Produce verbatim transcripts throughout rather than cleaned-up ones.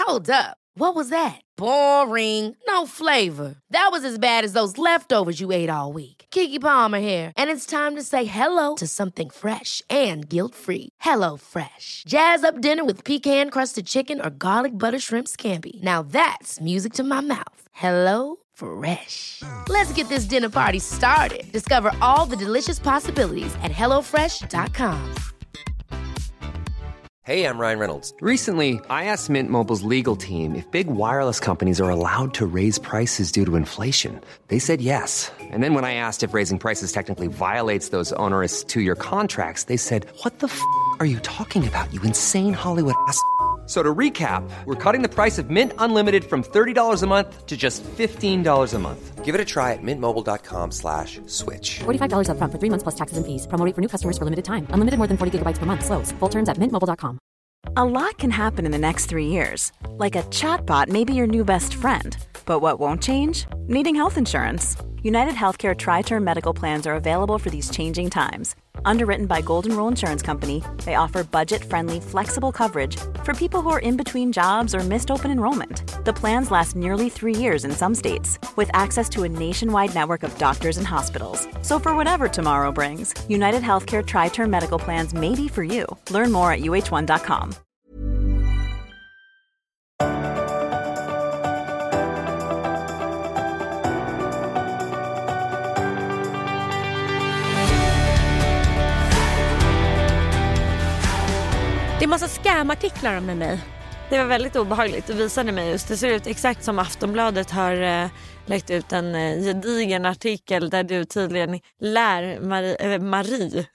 Hold up. What was that? Boring. No flavor. That was as bad as those leftovers you ate all week. Keke Palmer here. And it's time to say hello to something fresh and guilt-free. Hello Fresh. Jazz up dinner with pecan-crusted chicken or garlic butter shrimp scampi. Now that's music to my mouth. Hello Fresh. Let's get this dinner party started. Discover all the delicious possibilities at hello fresh dot com. Hey, I'm Ryan Reynolds. Recently, I asked Mint Mobile's legal team if big wireless companies are allowed to raise prices due to inflation. They said yes. And then when I asked if raising prices technically violates those onerous two-year contracts, they said, what the f*** are you talking about, you insane Hollywood ass f- So to recap, we're cutting the price of Mint Unlimited from thirty dollars a month to just fifteen dollars a month. Give it a try at mintmobile.com slash switch. forty-five dollars up front for three months plus taxes and fees. Promo rate for new customers for limited time. Unlimited more than forty gigabytes per month. Slows full terms at mint mobile dot com. A lot can happen in the next three years. Like a chatbot may be your new best friend. But what won't change? Needing health insurance. United Healthcare Tri-Term Medical Plans are available for these changing times. Underwritten by Golden Rule Insurance Company, they offer budget-friendly, flexible coverage for people who are in between jobs or missed open enrollment. The plans last nearly three years in some states, with access to a nationwide network of doctors and hospitals. So for whatever tomorrow brings, United Healthcare Tri-Term Medical Plans may be for you. Learn more at u h one dot com. Det är massa scam-artiklar med mig. Det var väldigt obehagligt. Du visade mig just. Det ser ut exakt som Aftonbladet har eh, lagt ut en eh, gedigen artikel där du tydligen lär Marie... Eh, Marie.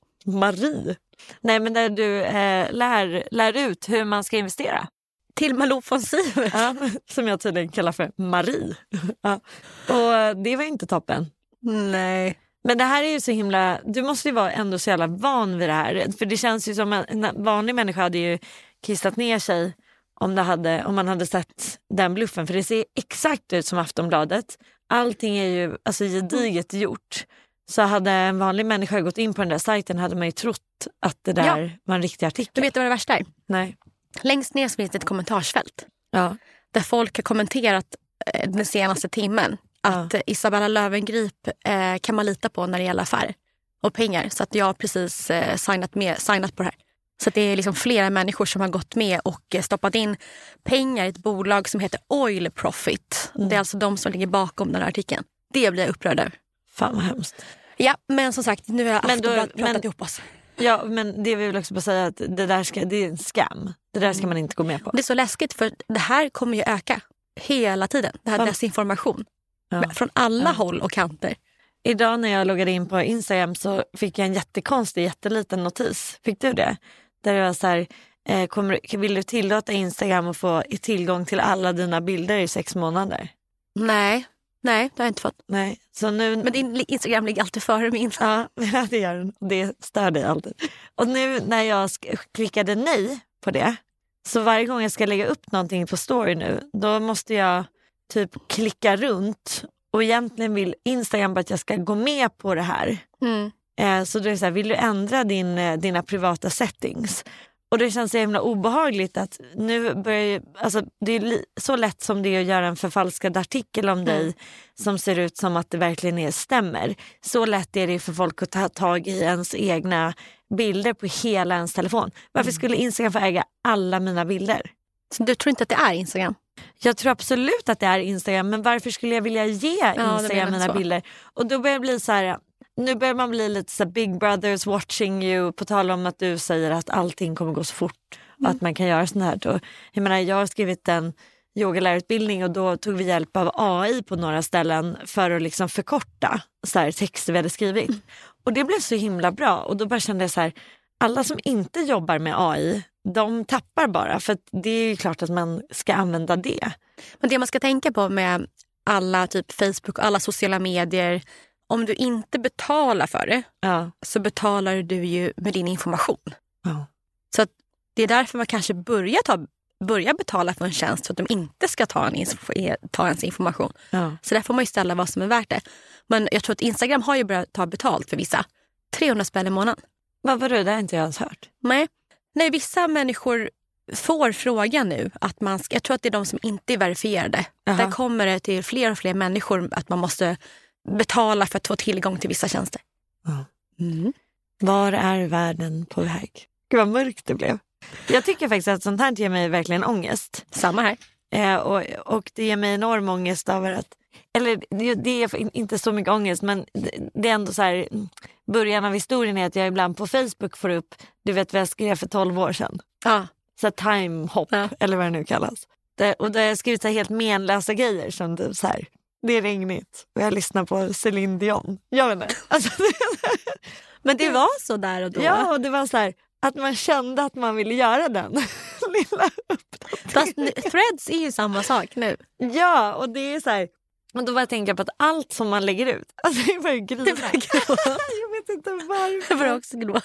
Marie. Nej, men där du eh, lär, lär ut hur man ska investera. Till Malou von Sivers. Ja, som jag tydligen kallar för Marie. Ja. Och det var inte toppen. Nej. Men det här är ju så himla... Du måste ju vara ändå så jävla van vid det här. För det känns ju som en, en vanlig människa hade ju kissat ner sig om, det hade, om man hade sett den bluffen. För det ser exakt ut som Aftonbladet. Allting är ju alltså gediget gjort. Så hade en vanlig människa gått in på den där sajten hade man ju trott att det där ja. var en riktig artikel. Du vet vad det värsta är? Nej. Längst ner finns det ett kommentarsfält. Ja. Där folk har kommenterat den senaste timmen. Att ja. Isabella Löwengrip eh, kan man lita på när det gäller affärer och pengar. Så att jag har precis eh, signat, med, signat på det här. Så att det är liksom flera människor som har gått med och eh, stoppat in pengar i ett bolag som heter Oil Profit. Mm. Det är alltså de som ligger bakom den här artikeln. Det blir jag upprörd över. Fan vad hemskt. Ja, men som sagt, nu har jag Aftonbladet pratat men, ihop oss. Ja, men det vill jag också bara säga att det där ska, det är en skam. Det där ska man inte gå med på. Det är så läskigt för det här kommer ju öka hela tiden. Det här ja. desinformation. Ja. Från alla ja. håll och kanter. Idag när jag loggade in på Instagram så fick jag en jättekonstig, jätteliten notis. Fick du det? Där det var så här, eh, kommer, vill du tillåta Instagram att få tillgång till alla dina bilder i sex månader? Nej, nej det har jag inte fått. Nej. Så nu... Men din Instagram ligger alltid före min. Ja, det gör den. Det stör dig alltid. Och nu när jag klickade nej på det, så varje gång jag ska lägga upp någonting på story nu, då måste jag typ klicka runt och egentligen vill Instagram bara att jag ska gå med på det här. Mm. Eh, så då är det så här, vill du ändra din, dina privata settings? Och det känns så himla obehagligt att nu börjar, alltså det är li- så lätt som det är att göra en förfalskad artikel om mm. dig som ser ut som att det verkligen är stämmer. Så lätt är det för folk att ta tag i ens egna bilder på hela ens telefon. Varför mm. skulle Instagram få äga alla mina bilder? Så du tror inte att det är Instagram? Jag tror absolut att det är Instagram, men varför skulle jag vilja ge ja, Instagram mina så. bilder? Och då börjar det bli så här, nu börjar man bli lite så Big Brothers watching you, på tal om att du säger att allting kommer gå så fort och mm. att man kan göra sånt här. Då. Jag menar, jag har skrivit en yogalärarutbildning och då tog vi hjälp av A I på några ställen för att liksom förkorta så här texter vi hade skrivit. Mm. Och det blev så himla bra och då bara kände jag så här, alla som inte jobbar med A I, de tappar bara, för att det är ju klart att man ska använda det. Men det man ska tänka på med alla typ Facebook och alla sociala medier, om du inte betalar för det ja. så betalar du ju med din information. Ja. Så att det är därför man kanske börjar, ta, börjar betala för en tjänst så att de inte ska ta, en, ta ens information. Ja. Så där får man ju ställa vad som är värt det. Men jag tror att Instagram har ju börjat ta betalt för vissa. trehundra spänn i månaden. Vad var det? Det har inte jag ens hört. Nej. Nej, vissa människor får frågan nu att man ska, jag tror att det är de som inte är verifierade. Aha. Där kommer det till fler och fler människor att man måste betala för att få tillgång till vissa tjänster. Ja. Mm. Var är världen på väg? Gud vad mörkt det blev. Jag tycker faktiskt att sånt här ger mig verkligen ångest. Samma här. Eh, och, och det ger mig enorm ångest över att, eller det, det är inte så mycket ångest, men det, det är ändå så här, början av historien är att jag ibland på Facebook får upp, du vet vad jag skrev för tolv år sedan. Ja. Så här timehop, ja. Eller vad det nu kallas. Det, och där jag skrivit så här helt menlösa grejer som typ så här, det är regnigt och jag lyssnar på Celine Dion. Jag vet inte. Alltså, men det var så där och då. Ja, och det var så här att man kände att man ville göra den lilla uppdateringen. Fast threads är ju samma sak nu. Ja, och det är så här, och då var jag tänka på att allt som man lägger ut, alltså det var ju grina. Det var gråt. Jag vet inte varför. Det var också gråt.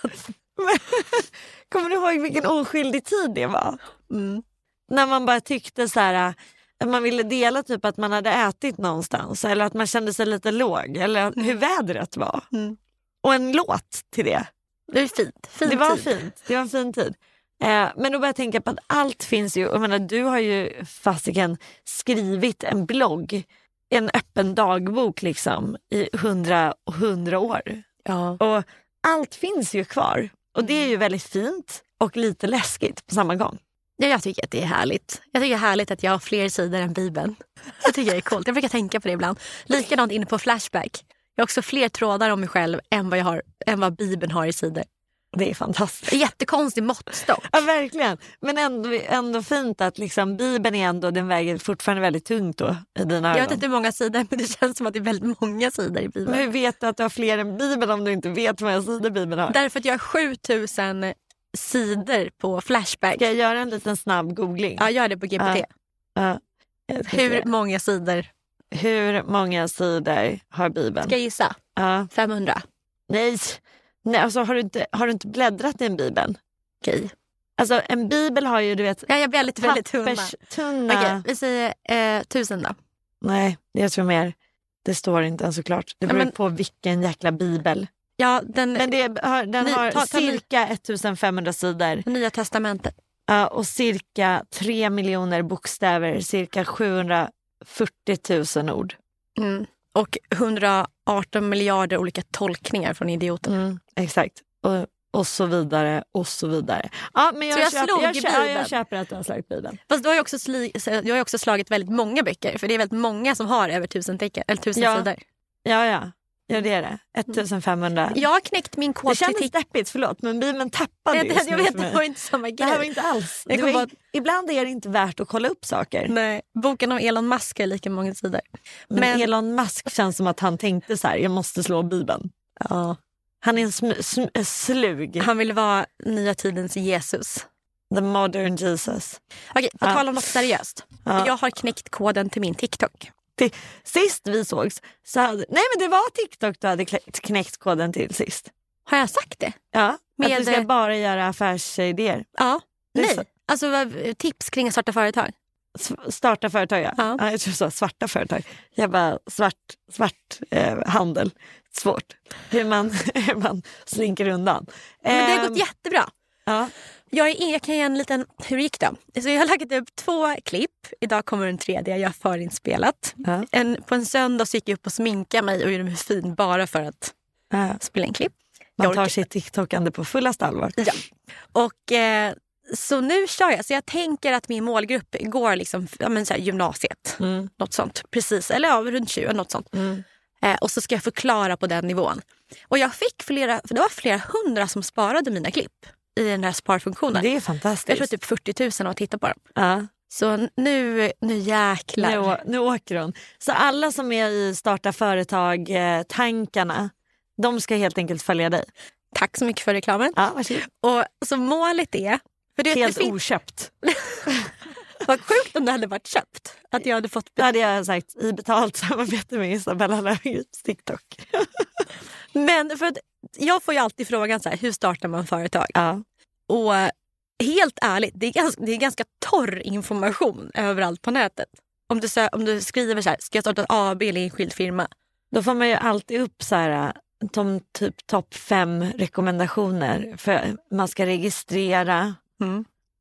Kommer du ihåg vilken oskyldig tid det var? Mm. När man bara tyckte så här, att man ville dela typ att man hade ätit någonstans, eller att man kände sig lite låg, eller hur vädret var. Mm. Och en låt till det. Det är fint. Fin det var tid. fint. Det var en fin tid. Eh, men då började jag tänka på att allt finns ju. Jag menar, du har ju fasiken skrivit en blogg, en öppen dagbok liksom i hundra, hundra år. Ja. Och allt finns ju kvar. Och det är ju väldigt fint och lite läskigt på samma gång. Ja, jag tycker att det är härligt. Jag tycker det är härligt att jag har fler sidor än Bibeln. Jag tycker det är coolt. Jag brukar tänka på det ibland. Likadant inne på Flashback. Jag har också fler trådar om mig själv än vad, jag har, än vad Bibeln har i sidor. Det är fantastiskt. Jättekonstig måttstock. Ja, verkligen. Men ändå, ändå fint att liksom, Bibeln är ändå, den väger fortfarande väldigt tungt då i dina ögon. Jag vet inte hur många sidor, men det känns som att det är väldigt många sidor i Bibeln. Men hur vet du att du har fler än Bibeln om du inte vet hur många sidor Bibeln har? Därför att jag har sjutusen sidor på Flashback. Ska jag göra en liten snabb googling? Ja, gör det på G P T. Ja. Ja. Hur många sidor? Hur många sidor har Bibeln? Ska jag gissa? Ja. femhundra. Nej, Nej alltså, har, du inte, har du inte bläddrat i en Bibeln? Okej. Alltså en Bibel har ju, du vet, ja, jag blir lite väldigt tunna. tunna. Okej, vi säger eh, tusen då. Nej, jag tror mer. Det står inte ens såklart. Det beror ja, men, på vilken jäkla Bibel. Ja, den, men det, den ny, har ta, ta, cirka ettusenfemhundra sidor. Nya testamentet. Ja, och cirka tre miljoner bokstäver. Cirka sjuhundrafyrtio tusen ord. Mm. Och hundraarton miljarder olika tolkningar från idioten. Mm, exakt. Och, och så vidare, och så vidare. Ja, men jag, så jag, köper, slog jag, i köper, jag köper att du har slagit Bibeln. Fast du har ju också, sli, du har ju också slagit väldigt många böcker. För det är väldigt många som har över tusen, tecken, eller tusen ja. sidor. Ja, ja. Ja, det är det. ettusenfemhundra. Jag har knäckt min kod. Det kändes deppigt, förlåt. Men Bibeln tappade jag, jag vet, det var inte samma grej. Det här var inte alls. Det var, bara... Ibland är det inte värt att kolla upp saker. Nej, boken om Elon Musk är lika många sidor. Men, men Elon Musk känns som att han tänkte så här, jag måste slå Bibeln. Ja. Han är en sm- sm- slug. Han vill vara nya tidens Jesus. The modern Jesus. Okej, på ja. tal om något seriöst. Ja. Jag har knäckt koden till min TikTok. Till, sist vi sågs så hade... Nej, men det var TikTok du hade knäckt koden till sist. Har jag sagt det? Ja, med... att du ska bara göra affärsidéer. Ja, nej. Så. Alltså tips kring att starta företag. Starta företag, ja. ja. ja jag tror så, svarta företag. Jag bara, svart, svart eh, handel. Svårt. Hur man, hur man slinker undan. Men det har gått jättebra. Ja. Jag, är, jag kan ge en liten, hur gick det? Så jag har lagt upp två klipp. Idag kommer en tredje, jag har förinspelat. Ja. En, på en söndag så gick jag upp och sminkade mig och gjorde mig fin bara för att ja. spela en klipp. Man tar sitt TikTokande på fullast allvar. Ja. Och eh, så nu kör jag. Så jag tänker att min målgrupp går liksom, ja, men så här, gymnasiet. Mm. Något sånt. Precis. Eller ja, runt tjugo, något sånt. Mm. Eh, och så ska jag förklara på den nivån. Och jag fick flera, för det var flera hundra som sparade mina klipp i den här sparfunktionen. Det är fantastiskt. Jag tror typ fyrtio tusen att titta på dem. Ja. Så nu, nu jäklar. Nu, nu åker hon. Så alla som är i starta företag-tankarna, de ska helt enkelt följa dig. Tack så mycket för reklamen. Ja, varsågod. Och så målet är... För det, helt det fin- oköpt. Vad sjukt om det hade varit köpt. Att jag hade fått... Det hade jag sagt i betalt samarbete med Isabella Löfgrens TikTok. Men för att jag får ju alltid frågan så här, hur startar man företag? Ja. Och helt ärligt, det är, ganska, det är ganska torr information överallt på nätet. Om du, om du skriver så här, ska jag starta ett A B eller enskild firma? Då får man ju alltid upp så här, de typ topp fem rekommendationer för man ska registrera. Mm.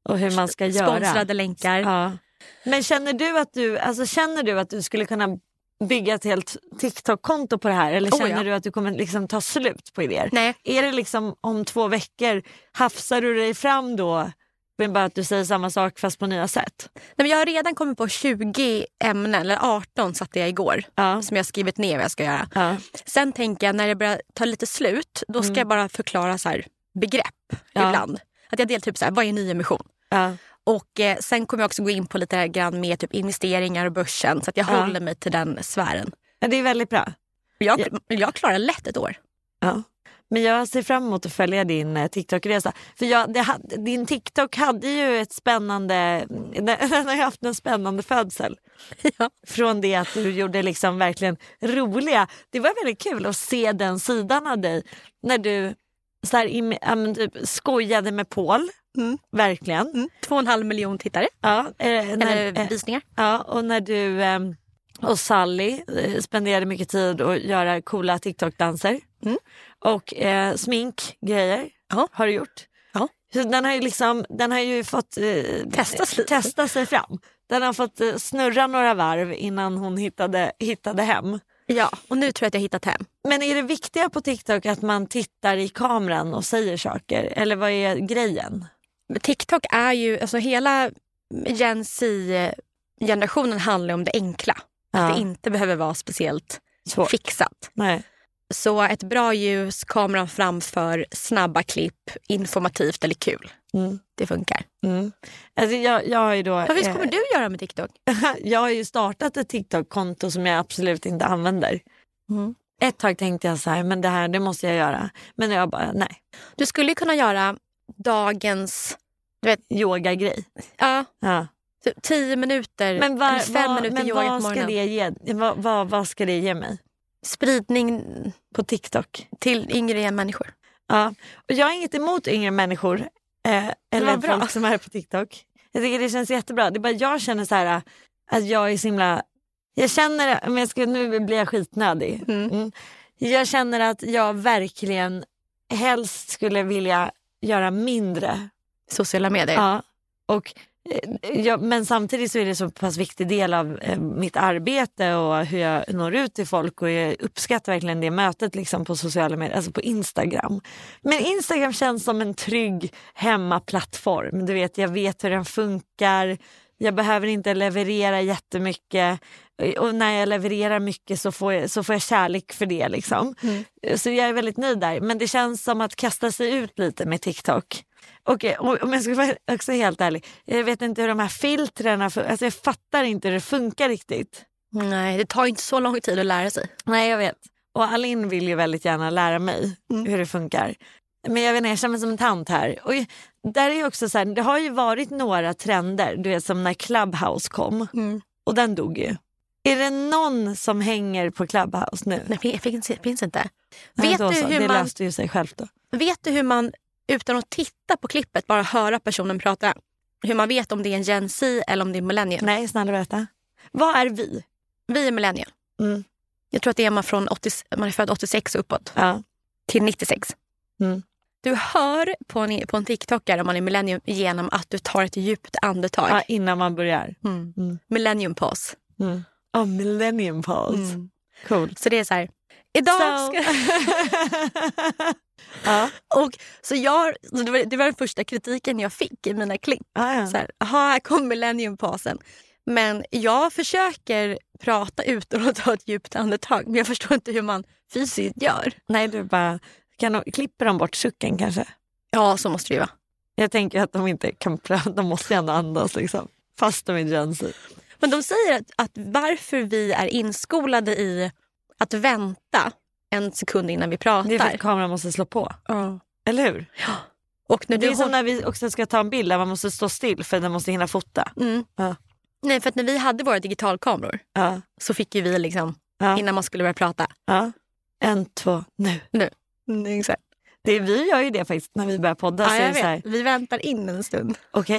och hur man ska göra. Sponsrade länkar. Ja. Men känner du att du, alltså känner du att du skulle kunna bygga ett helt TikTok-konto på det här? Eller känner oh, ja. du att du kommer liksom ta slut på idéer? Nej. Är det liksom om två veckor, hafsar du dig fram då? Men bara att du säger samma sak fast på nya sätt? Nej, men jag har redan kommit på tjugo ämnen, eller arton satte jag igår. Ja. Som jag har skrivit ner vad jag ska göra. Ja. Sen tänker jag när det börjar ta lite slut, då ska mm. jag bara förklara så här begrepp ja. ibland. Att jag delar typ så här, vad är ny emission? Ja. Och eh, sen kommer jag också gå in på lite grann med typ investeringar och börsen. Så att jag ja. håller mig till den sfären. Ja, det är väldigt bra. Jag, ja. jag klarar lätt ett år. Ja. Men jag ser fram emot att följa din eh, TikTok-resa. För jag, det, din TikTok hade ju ett spännande... Den har ju haft en spännande födsel. Ja. Från det att du gjorde liksom verkligen roliga... Det var väldigt kul att se den sidan av dig. När du så här, i, äm, typ, skojade med Paul. Mm. Verkligen. Mm. Två och en halv miljon tittare. Ja, eh, när, Eller visningar. Eh, ja, och när du eh, och Sally eh, spenderade mycket tid att göra coola TikTok-danser. Mm. Och eh, sminkgrejer ja. har du gjort. Ja. Så den har ju liksom, den har ju fått eh, testa, testa sig fram. Den har fått eh, snurra några varv innan hon hittade, hittade hem. Ja, och nu tror jag att jag har hittat hem. Men är det viktiga på TikTok att man tittar i kameran och säger saker? Eller vad är grejen? TikTok är ju, alltså hela Gen Z-generationen handlar om det enkla. Ja. Att det inte behöver vara speciellt svårt. Fixat. Nej. Så ett bra ljus, kameran framför, snabba klipp, informativt eller kul. Mm. Det funkar. Mm. Alltså jag, jag har ju då... Vad eh, kommer du göra med TikTok? Jag har ju startat ett TikTok-konto som jag absolut inte använder. Mm. Ett tag tänkte jag så här, men det här det måste jag göra. Men jag bara, nej. Du skulle kunna göra dagens... Du vet, yoga-grej. Ja. Ja. Tio minuter, men var, fem var, minuter men yoga vad på ska det ge? Vad, vad, vad ska det ge mig? Spridning på TikTok till yngre människor. Ja, och jag har inget emot yngre människor eh, eller bra. folk som är på TikTok. Jag tycker det känns jättebra. Det är bara jag känner så här att jag är så himla... Jag känner, men jag ska, nu blir jag skitnödig. Mm. Mm. Jag känner att jag verkligen helst skulle vilja göra mindre sociala medier. Ja, och ja, men samtidigt så är det så pass viktig del av eh, mitt arbete och hur jag når ut till folk, och jag uppskattar verkligen det mötet liksom på sociala medier, alltså på Instagram. Men Instagram känns som en trygg hemmaplattform. Du vet, jag vet hur den funkar. Jag behöver inte leverera jättemycket, och när jag levererar mycket så får jag, så får jag kärlek för det liksom. Mm. Så jag är väldigt nöjd där. Men det känns som att kasta sig ut lite med TikTok. Okej, och om jag ska vara också helt ärlig, jag vet inte hur de här filtrerna, alltså jag fattar inte hur det funkar riktigt. Nej, det tar inte så lång tid att lära sig. Nej, jag vet. Och Alin vill ju väldigt gärna lära mig mm. hur det funkar. Men jag vet inte, jag känner mig som en tant här. Och där är ju också så här, det har ju varit några trender, du vet, som när Clubhouse kom. Mm. Och den dog ju. Är det någon som hänger på Clubhouse nu? Nej, det finns, finns inte. Nej, vet du hur det man, löste ju sig själv då. Vet du hur man, utan att titta på klippet, bara höra personen prata, hur man vet om det är en Gen Z eller om det är millennial? Nej, snälla berätta. Vad är vi? Vi är millennial. Mm. Jag tror att det är man från åttio, man är född åttiosex och uppåt. Ja. Till nittiosex. Mm. Du hör på en, på en TikTokare om man är millennium genom att du tar ett djupt andetag. Ja, innan man börjar. Mm. Mm. Millennium pause. Mm. Oh, millennium pause. Mm. Cool. Så det är så här, idag so. ska... ja. Och så jag, det var, det var den första kritiken jag fick i mina klipp. Ah, ja. Så här, aha, här kom millennium pausen. Men jag försöker prata utan att ta ett djupt andetag. Men jag förstår inte hur man fysiskt gör. Nej, du bara... Kan de, klipper de bort sucken kanske? Ja, så måste det vara. Jag tänker att de inte kan prata, de måste ändå andas liksom. Fast de är Gen Z. Men de säger att, att varför vi är inskolade i att vänta en sekund innan vi pratar. Det är för att kameran måste slå på. Ja. Eller hur? Ja. Och när det du är har... som när vi också ska ta en bild där man måste stå still för den måste hinna fota. Mm. Ja. Nej, för att när vi hade våra digitalkameror ja. så fick ju vi liksom, ja. innan man skulle börja prata. Ja. En, två, nu. Nu. Mm, exakt. Det, vi gör ju det faktiskt när vi börjar podda. Ja, så jag är det så här, vi väntar in en stund. Okej,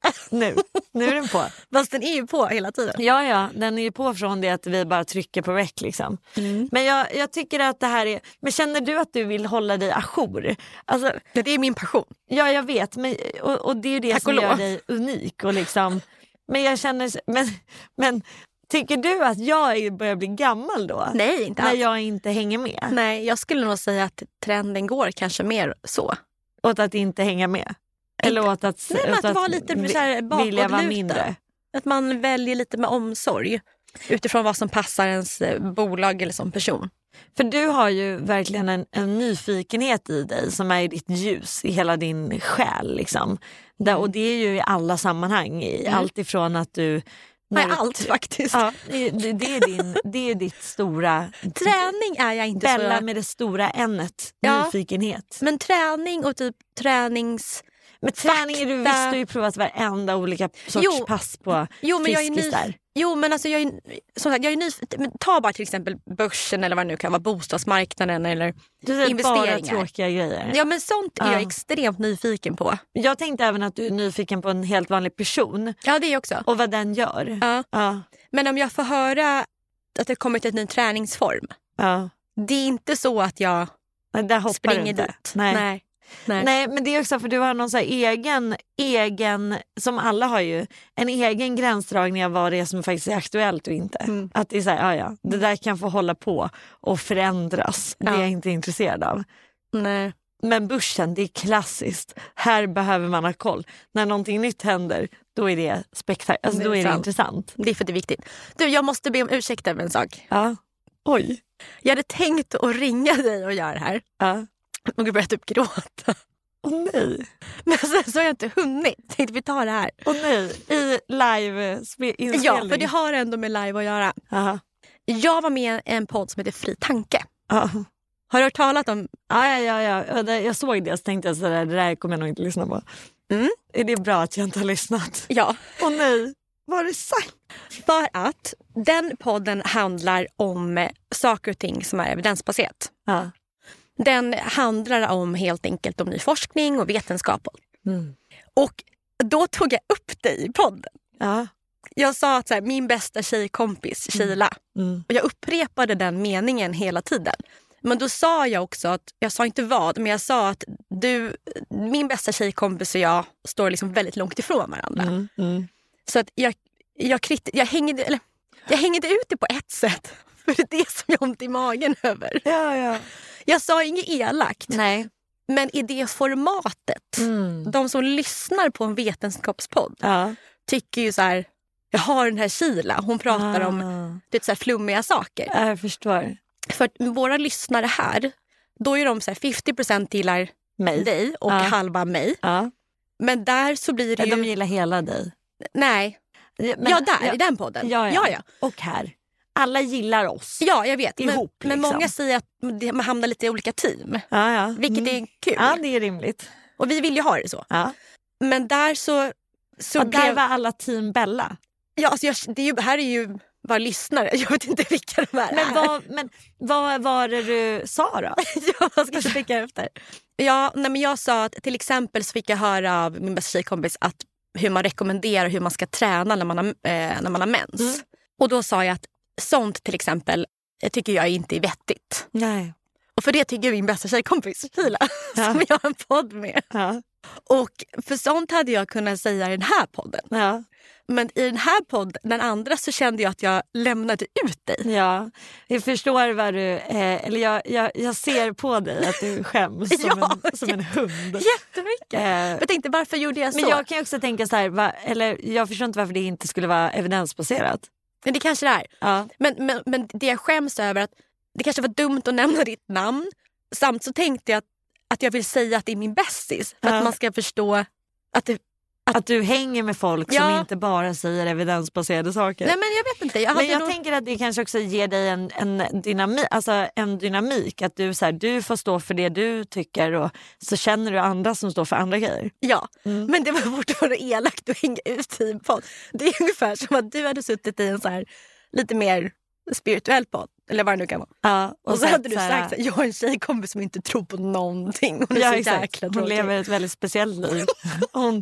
Nu, nu är den på. Fast den är ju på hela tiden. Ja, ja, den är ju på från det att vi bara trycker på rec liksom. Mm. Men jag, jag tycker att det här är... Men känner du att du vill hålla dig ajour? Alltså, det är min passion. Ja, jag vet. Men, och, och det är ju det Tack som gör dig unik. Och liksom, men jag känner... Men, men tycker du att jag börjar bli gammal då? Nej, inte När alls. jag inte hänger med? Nej, jag skulle nog säga att trenden går kanske mer så. Åt att inte hänga med? Eller åt att, Nej, men åt att, att vara lite så här vilja vara bakåtlutad. mindre? Att man väljer lite med omsorg utifrån vad som passar ens bolag eller som person. För du har ju verkligen en, en nyfikenhet i dig som är i ditt ljus, i hela din själ liksom. Där, och det är ju i alla sammanhang, i mm. allt ifrån att du... Nej, allt faktiskt. Ja, det, det, är din, det är ditt stora... Träning är jag inte Bella så... med det stora ämnet, ja, nyfikenhet. Men träning och typ tränings... Men träning är du visst, du har ju provat varenda olika sorts jo, pass på jo, men jag är ny, där. Jo, men alltså jag är, som sagt, jag är ny, ta bara till exempel börsen eller vad det nu kan vara, bostadsmarknaden eller du investeringar. Bara tråkiga grejer. Ja, men sånt är uh. jag extremt nyfiken på. Jag tänkte även att du är nyfiken på en helt vanlig person. Ja, det är också. Och vad den gör. Uh. Uh. Men om jag får höra att det kommer till en ny träningsform. Uh. Det är inte så att jag Nej, springer dit. Nej. Nej. Nej. Nej, men det är också för du har någon så här egen, egen, som alla har ju, en egen gränsdragning av vad det är som faktiskt är aktuellt och inte. Mm. Att det är så här, ja, ja, det där kan få hålla på och förändras. Ja. Det är jag inte intresserad av. Nej. Men börsen, det är klassiskt. Här behöver man ha koll. När någonting nytt händer, då är det spektakulärt. Alltså, då är det intressant. Det är för det är viktigt. Du, jag måste be om ursäkt över en sak. Ja. Oj. Jag hade tänkt att ringa dig och göra det här. Ja. Och jag började typ gråta. Åh oh, nej. Men sen så har jag inte hunnit. Tänkte vi tar det här. Åh oh, nej. I live-inspelning. Ja, för det har ändå med live att göra. Aha. Jag var med i en podd som heter Fri tanke. Aha. Har du hört talat om? Ja, ja, ja, ja. Jag såg det och tänkte jag sådär, det där kommer jag nog inte lyssna på. Mm. Är det bra att jag inte har lyssnat? Ja. Åh oh, nej. Vad har du sagt? För att den podden handlar om saker och ting som är evidensbaserat. Ja. Den handlar om helt enkelt om ny forskning och vetenskap. Mm. Och då tog jag upp dig i podden. Ja. Jag sa att så här, min bästa tjejkompis, Sheila. Mm. Och jag upprepade den meningen hela tiden. Men då sa jag också att, jag sa inte vad, men jag sa att du, min bästa tjejkompis och jag står liksom väldigt långt ifrån varandra. Mm. Mm. Så att jag, jag, jag, jag, hängde, eller, jag hängde ut det på ett sätt. För det är det som jag har ont i magen över. Ja, ja. Jag sa inget elakt. Nej. Men i det formatet, mm. de som lyssnar på en vetenskapspodd ja. tycker ju så här, jag har den här Sheila, hon pratar ah. om det så här flummiga saker. Jag förstår. För att våra lyssnare här, då är de så här femtio procent gillar mig. dig och ja. halva mig. Ja. Men där så blir det ju... De gillar hela dig. Nej. Men, ja, där, ja. i den podden. Ja, ja. ja, ja. Och här. Alla gillar oss. Ja, jag vet. Ihop, men, men liksom. många säger att man hamnar lite i olika team. Ja, ja. Vilket mm. är kul. Ja, det är rimligt. Och vi vill ju ha det så. Ja. Men där så... så och där blev... var alla team Bella. Ja, alltså jag, det är ju, här är ju bara lyssnare. Jag vet inte vilka de är. Men vad, men vad var det du sa då? Ja, vad ska jag tänka efter? Ja, nej, men jag sa att till exempel så fick jag höra av min bästa tjejkompis att hur man rekommenderar hur man ska träna när man har, eh, när man har mens. Mm. Och då sa jag att sånt till exempel jag tycker jag inte är vettigt. Nej. Och för det tycker min bästa tjejkompis Sheila, ja. som jag har en podd med. Ja. Och för sånt hade jag kunnat säga i den här podden. Ja. Men i den här podden, den andra, så kände jag att jag lämnade ut dig. Ja, jag förstår vad du... Eh, eller jag, jag, jag ser på dig att du skäms som, ja, en, som en hund. Jättemycket. Eh, jag tänkte, varför gjorde jag så? Men jag kan också tänka så här, va, eller jag förstår inte varför det inte skulle vara evidensbaserat. Men det kanske det är. Ja. Men, men, men det jag skäms över att det kanske var dumt att nämna ditt namn. Samt så tänkte jag att, att jag vill säga att det är min bästis. För ja. att man ska förstå att det... Att, att du hänger med folk ja. som inte bara säger evidensbaserade saker. Nej, men jag vet inte. Jag men jag nog... tänker att det kanske också ger dig en, en, dynamik, alltså en dynamik. Att du, så här, du får stå för det du tycker och så känner du andra som står för andra grejer. Ja, mm. men det var fortfarande elakt att hänga ut i en podd. Det är ungefär som att du hade suttit i en så här lite mer spirituell podd. Eller vad det nu kan vara. Ja, och, och så, så hade du sagt att jag har en tjejkompis som inte tror på någonting. Hon är ja, så exakt. jäkla Hon tråkig. lever ett väldigt speciellt liv. Hon,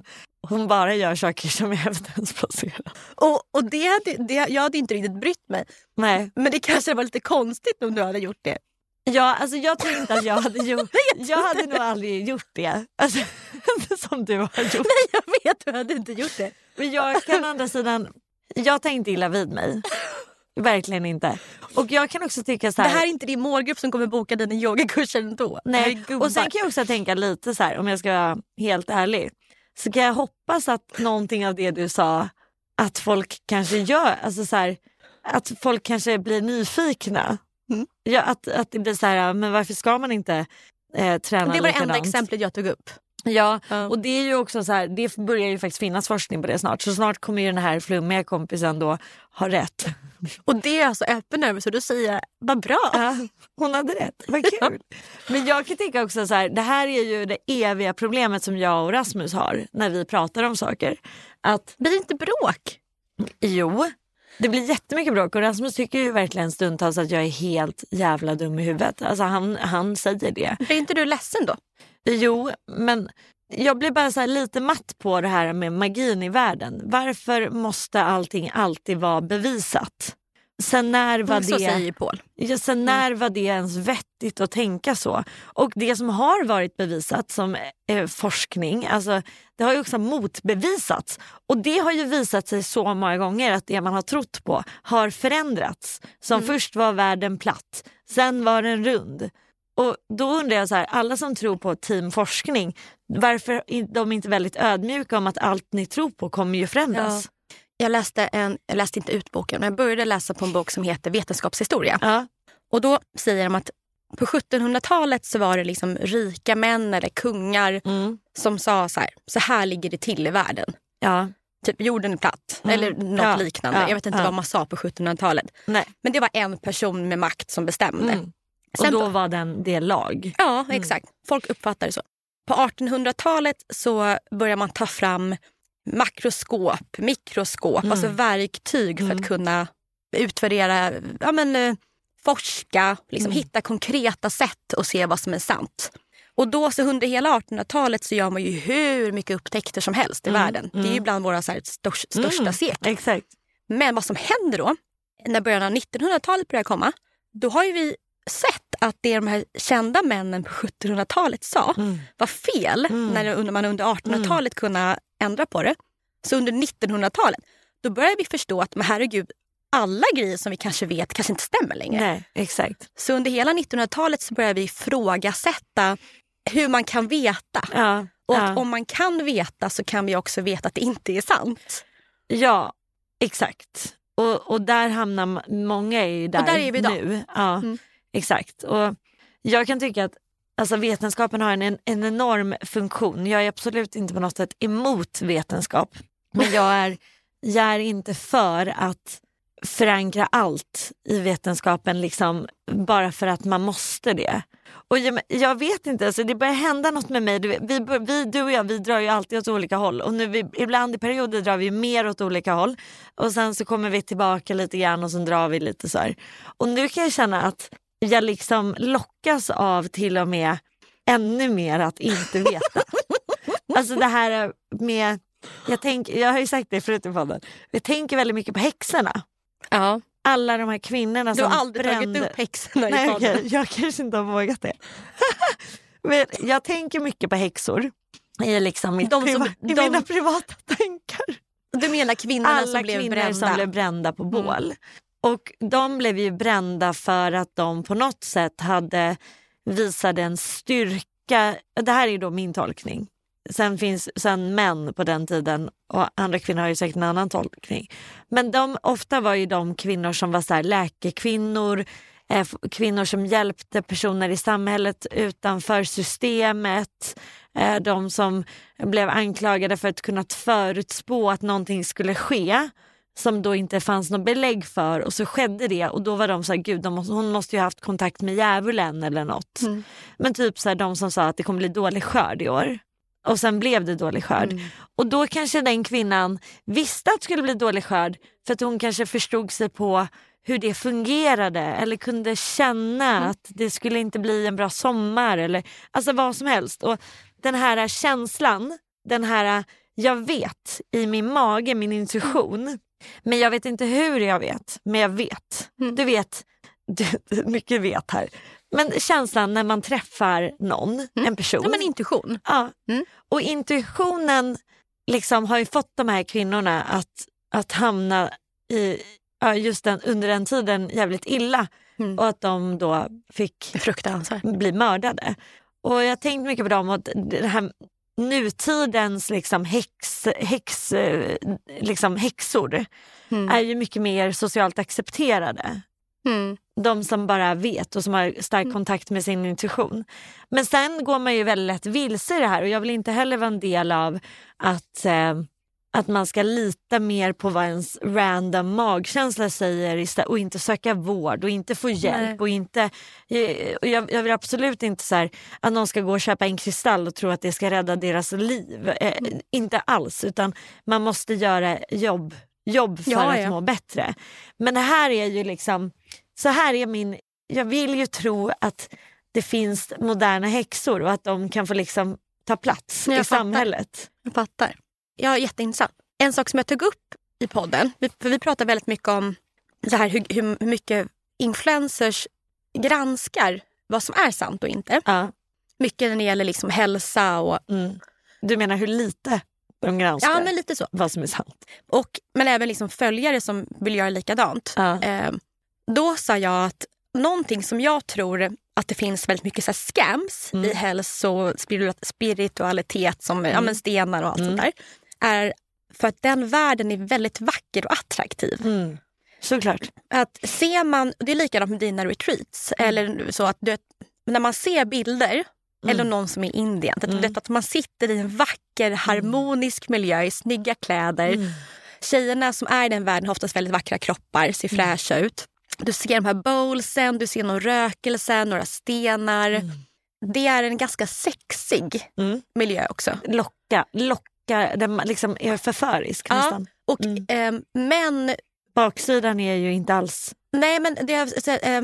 hon bara gör saker som är evidensbaserade. Och, och det hade, det, jag hade inte riktigt brytt mig. Nej. Men det kanske var lite konstigt om du hade gjort det. Ja, alltså jag tror inte att jag hade gjort jag hade nog aldrig gjort det. Alltså, som du har gjort. Nej, jag vet, du hade inte gjort det. Men jag kan andra sidan, jag tänkte illa vid mig. Verkligen inte. Och jag kan också tycka så här. Det här är inte din målgrupp som kommer boka dina yogakurser ändå. Nej, och sen kan jag också tänka lite så här, om jag ska vara helt ärlig. Så kan jag hoppas att någonting av det du sa, att folk kanske gör, alltså så här, att folk kanske blir nyfikna. Mm. Ja, att, att det blir så här, men varför ska man inte eh, träna det var det likadant? enda exemplet jag tog upp. Ja, mm. och det är ju också så här, det börjar ju faktiskt finnas forskning på det snart. Så snart kommer ju den här flummiga kompisen då ha rätt. Och det är alltså öppen över, så du säger, vad bra. Ja, hon hade rätt, vad kul. Men jag kan tänka också så här, det här är ju det eviga problemet som jag och Rasmus har när vi pratar om saker. Att, blir det inte bråk? Jo, det blir jättemycket bråk och Rasmus tycker ju verkligen stundtals att jag är helt jävla dum i huvudet. Alltså han, han säger det. Blir inte du ledsen då? Jo, men jag blir bara så här lite matt på det här med magin i världen. Varför måste allting alltid vara bevisat? Sen när var det, så säger Paul. Ja, sen när var det ens vettigt att tänka så? Och det som har varit bevisat som eh, forskning, alltså det har ju också motbevisats. Och det har ju visat sig så många gånger att det man har trott på har förändrats. Som mm. först var världen platt, sen var den rund. Och då undrar jag så här, alla som tror på teamforskning, varför är de inte väldigt ödmjuka om att allt ni tror på kommer ju förändras? Ja. Jag läste, en, jag läste inte ut boken, men jag började läsa på en bok som heter Vetenskapshistoria. Ja. Och då säger de att på sjuttonhundratalet så var det liksom rika män eller kungar mm. som sa så här, så här ligger det till i världen. Ja. Typ jorden är platt, mm. eller något ja. liknande. Ja. Jag vet inte ja. vad man sa på sjuttonhundratalet. Nej. Men det var en person med makt som bestämde. Mm. Och då var den det lag. Ja, mm. exakt. Folk uppfattar det så. På artonhundratalet så börjar man ta fram makroskop, mikroskop, mm. alltså verktyg för mm. att kunna utvärdera, ja men forska, liksom mm. hitta konkreta sätt och se vad som är sant. Och då så under hela artonhundratalet så gör man ju hur mycket upptäckter som helst i mm. världen. Mm. Det är ju bland våra så här största, största mm. sekel. Exakt. Men vad som händer då, när början av nittonhundratalet börjar komma, då har ju vi sett att det de här kända männen på sjuttonhundratalet sa mm. var fel mm. när man under artonhundratalet mm. kunde ändra på det. Så under nittonhundratalet då börjar vi förstå att men herregud, alla grejer som vi kanske vet kanske inte stämmer längre. Nej, exakt. Så under hela nittonhundratalet så börjar vi ifrågasätta hur man kan veta. Ja, och ja. att om man kan veta så kan vi också veta att det inte är sant. Ja, exakt. Och, och där hamnar många i där, och där är vi idag. Nu. Ja. Mm. Exakt, och jag kan tycka att alltså, vetenskapen har en, en enorm funktion. Jag är absolut inte på något sätt emot vetenskap. Men jag är, jag är inte för att förankra allt i vetenskapen liksom, bara för att man måste det. Och jag, jag vet inte, alltså, det börjar hända något med mig. Vi, vi, du och jag, vi drar ju alltid åt olika håll. Och nu vi, ibland i perioder drar vi mer åt olika håll. Och sen så kommer vi tillbaka lite grann och sen drar vi lite så här. Och nu kan jag känna att jag liksom lockas av till och med ännu mer att inte veta. Alltså det här med, jag, tänk, jag har ju sagt det förut i podden, jag tänker väldigt mycket på häxorna. Ja. Alla de här kvinnorna som Du har aldrig brände... tagit upp häxorna Nej, i podden. Okay, jag kanske inte har vågat det. Men jag tänker mycket på häxor i, liksom mitt de som, priva- i de... mina privata tankar. Du menar kvinnorna Alla som blev kvinnor brända? som blev brända på bål. Mm. Och de blev ju brända för att de på något sätt hade visat en styrka. Det här är ju då min tolkning. Sen finns sen män på den tiden och andra kvinnor har ju säkert en annan tolkning. Men de, ofta var ju de kvinnor som var så här läkekvinnor, eh, kvinnor som hjälpte personer i samhället utanför systemet. Eh, de som blev anklagade för att kunna förutspå att någonting skulle ske som då inte fanns något belägg för, och så skedde det och då var de så här, gud, de måste, hon måste ju ha haft kontakt med djävulen eller något. Mm. Men typ så här, de som sa att det kommer bli dålig skörd i år. Och sen blev det dålig skörd. Mm. Och då kanske den kvinnan visste att det skulle bli dålig skörd för att hon kanske förstod sig på hur det fungerade eller kunde känna mm. att det skulle inte bli en bra sommar eller alltså vad som helst. Och den här känslan, den här jag vet i min mage, min intuition, mm. men jag vet inte hur jag vet, men jag vet. Mm. Du vet, du, mycket vet här. Men känslan när man träffar någon, mm. en person. Ja, men intuition. Ja. Mm. Och intuitionen liksom har ju fått de här kvinnorna att, att hamna i, ja, just den, under den tiden jävligt illa. Mm. Och att de då fick fruktansvärt bli mördade. Och jag har tänkt mycket på dem och det här nutidens liksom häx, häx, liksom häxor mm. är ju mycket mer socialt accepterade. Mm. De som bara vet och som har stark mm. kontakt med sin intuition. Men sen går man ju väldigt lätt vilse i det här och jag vill inte heller vara en del av att, eh, att man ska lita mer på vad ens random magkänsla säger och inte söka vård och inte få hjälp. Nej. Och inte, jag, jag vill absolut inte så här, att någon ska gå och köpa en kristall och tro att det ska rädda deras liv. Eh, mm. Inte alls, utan man måste göra jobb, jobb för ja, att ja. må bättre. Men det här är ju liksom, så här är min, jag vill ju tro att det finns moderna häxor och att de kan få liksom ta plats jag i fattar. samhället. Jag fattar. Ja, jätteintressant. En sak som jag tog upp i podden, för vi pratar väldigt mycket om så här, hur, hur mycket influencers granskar vad som är sant och inte. Ja. Mycket när det gäller liksom hälsa och... Mm. Du menar hur lite de granskar? Ja, men lite så. Vad som är sant. Och, men även liksom följare som vill göra likadant. Ja. Eh, då sa jag att någonting som jag tror att det finns väldigt mycket så här scams mm. i hälso, spiritualitet som mm. ja, men stenar och allt mm. sånt där. Är för att den världen är väldigt vacker och attraktiv. Mm. Såklart. Att ser man, det är likadant med dina retreats. Mm. Eller så att du, när man ser bilder mm. eller någon som är i Indien. Mm. Att, att man sitter i en vacker, harmonisk miljö i snygga kläder. Mm. Tjejerna som är i den världen har oftast väldigt vackra kroppar, ser fräscha mm. ut. Du ser de här bowlsen, du ser någon rökelse, några stenar. Mm. Det är en ganska sexig mm. miljö också. Locka, locka, den liksom är förförisk ja. nästan. Och, mm. eh, men... Baksidan är ju inte alls... Nej, men det är, så, eh,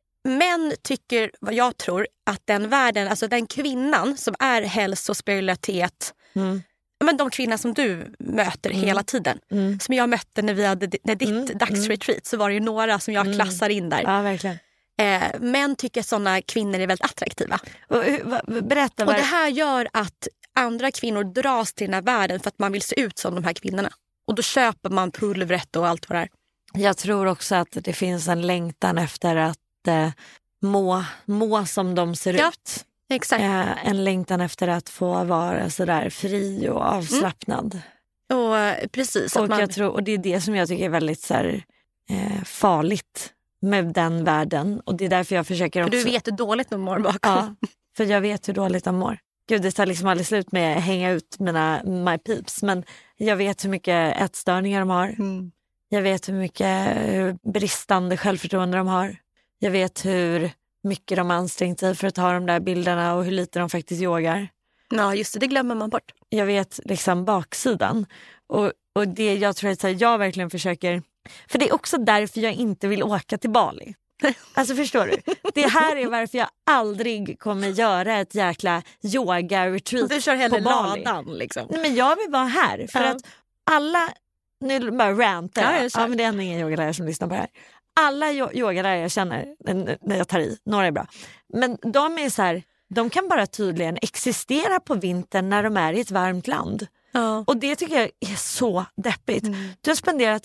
män tycker, vad jag tror, att den världen, alltså den kvinnan som är hälsospiritualitet... Mm. Men de kvinnor som du möter mm. hela tiden. Mm. Som jag mötte när vi hade när ditt mm. dagsretreat, så var det ju några som jag klassar in där. Ja, verkligen. Eh, män tycker att sådana kvinnor är väldigt attraktiva. Och, berätta. Och det här gör att andra kvinnor dras till den här världen för att man vill se ut som de här kvinnorna. Och då köper man pulvret och allt vad det är. Jag tror också att det finns en längtan efter att eh, må, må som de ser ja. ut. Exakt. Eh, en längtan efter att få vara så där fri och avslappnad. Mm. Och precis. Och, man... jag tror, och det är det som jag tycker är väldigt så här, eh, farligt med den världen. Och det är därför jag försöker också... För du vet hur dåligt de mår bakom. Ja, för jag vet hur dåligt de mår. Gud, det tar liksom aldrig slut med att hänga ut mina my peeps. Men jag vet hur mycket ätstörningar de har. Mm. Jag vet hur mycket hur bristande självförtroende de har. Jag vet hur... mycket de ansträngt sig för att ta de där bilderna och hur lite de faktiskt yogar. Ja, just det, det glömmer man bort. Jag vet liksom baksidan. Och, och det jag tror att så här, jag verkligen försöker... För det är också därför jag inte vill åka till Bali. Alltså förstår du? Det här är varför jag aldrig kommer göra ett jäkla yoga-retreat du kör hellre på Bali. Ladan liksom. Nej, men jag vill vara här. För ja. att alla... Nu bara rantar ja, jag. Ja, men det är ingen yogalärare som lyssnar på det här. Alla yogalärare jag känner när jag tar i, några är bra. Men de är så här, de kan bara tydligen existera på vintern när de är i ett varmt land. Ja. Och det tycker jag är så deppigt. Mm. Du har spenderat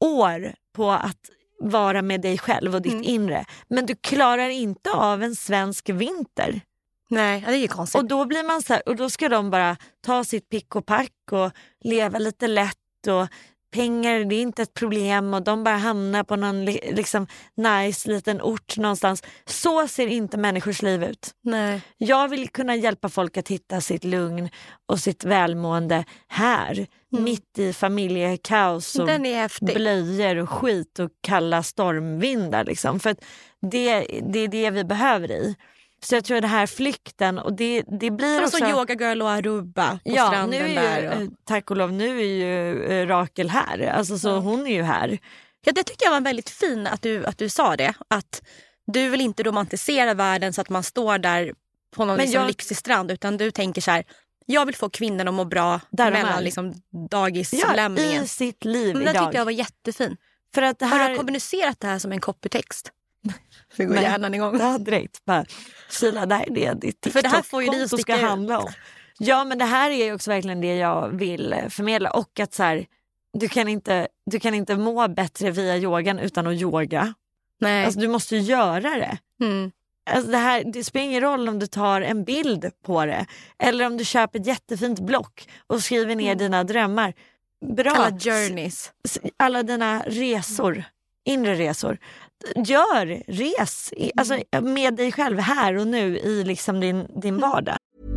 år på att vara med dig själv och ditt mm. inre. Men du klarar inte av en svensk vinter. Nej, det är ju konstigt. Och då blir man så här, och då ska de bara ta sitt pick och pack och leva lite lätt och pengar, det är inte ett problem och de bara hamnar på någon liksom nice liten ort någonstans. Så ser inte människors liv ut. Nej. Jag vill kunna hjälpa folk att hitta sitt lugn och sitt välmående här. Mm. Mitt i familjekaos och blöjor och skit och kalla stormvindar. Liksom. För att det, det är det vi behöver i. Så jag tror det här flykten och det, det blir också... Så yoga girl och Aruba på ja, stranden nu är ju, där. Och... tack och lov, nu är ju äh, Rakel här. Alltså så ja. hon är ju här. Ja, det tycker jag var väldigt fin att du, att du sa det. Att du vill inte romantisera världen så att man står där på någon liksom jag... lyxig strand. Utan du tänker så här, Jag vill få kvinnor att må bra där mellan liksom, dagislämningen. Ja, i sitt liv men idag. det tyckte jag var jättefin. För att det här... Har du kommunicerat det här som en copytext? Vi går Nej, hjärnan igång. Det här direkt. Bara, Kila, det här är det ditt För det här får ju TikTok-konto ska handla om. Ja, men det här är ju också verkligen det jag vill förmedla. Och att så här, du kan inte, du kan inte må bättre via yogan utan att yoga. Nej. Alltså, du måste göra det. Mm. Alltså, det, här, det spelar ingen roll om du tar en bild på det. Eller om du köper ett jättefint block och skriver ner mm. dina drömmar. Bra. Alla journeys. Alla dina resor. Inre resor. Gör res alltså, med dig själv här och nu i liksom din, din vardag.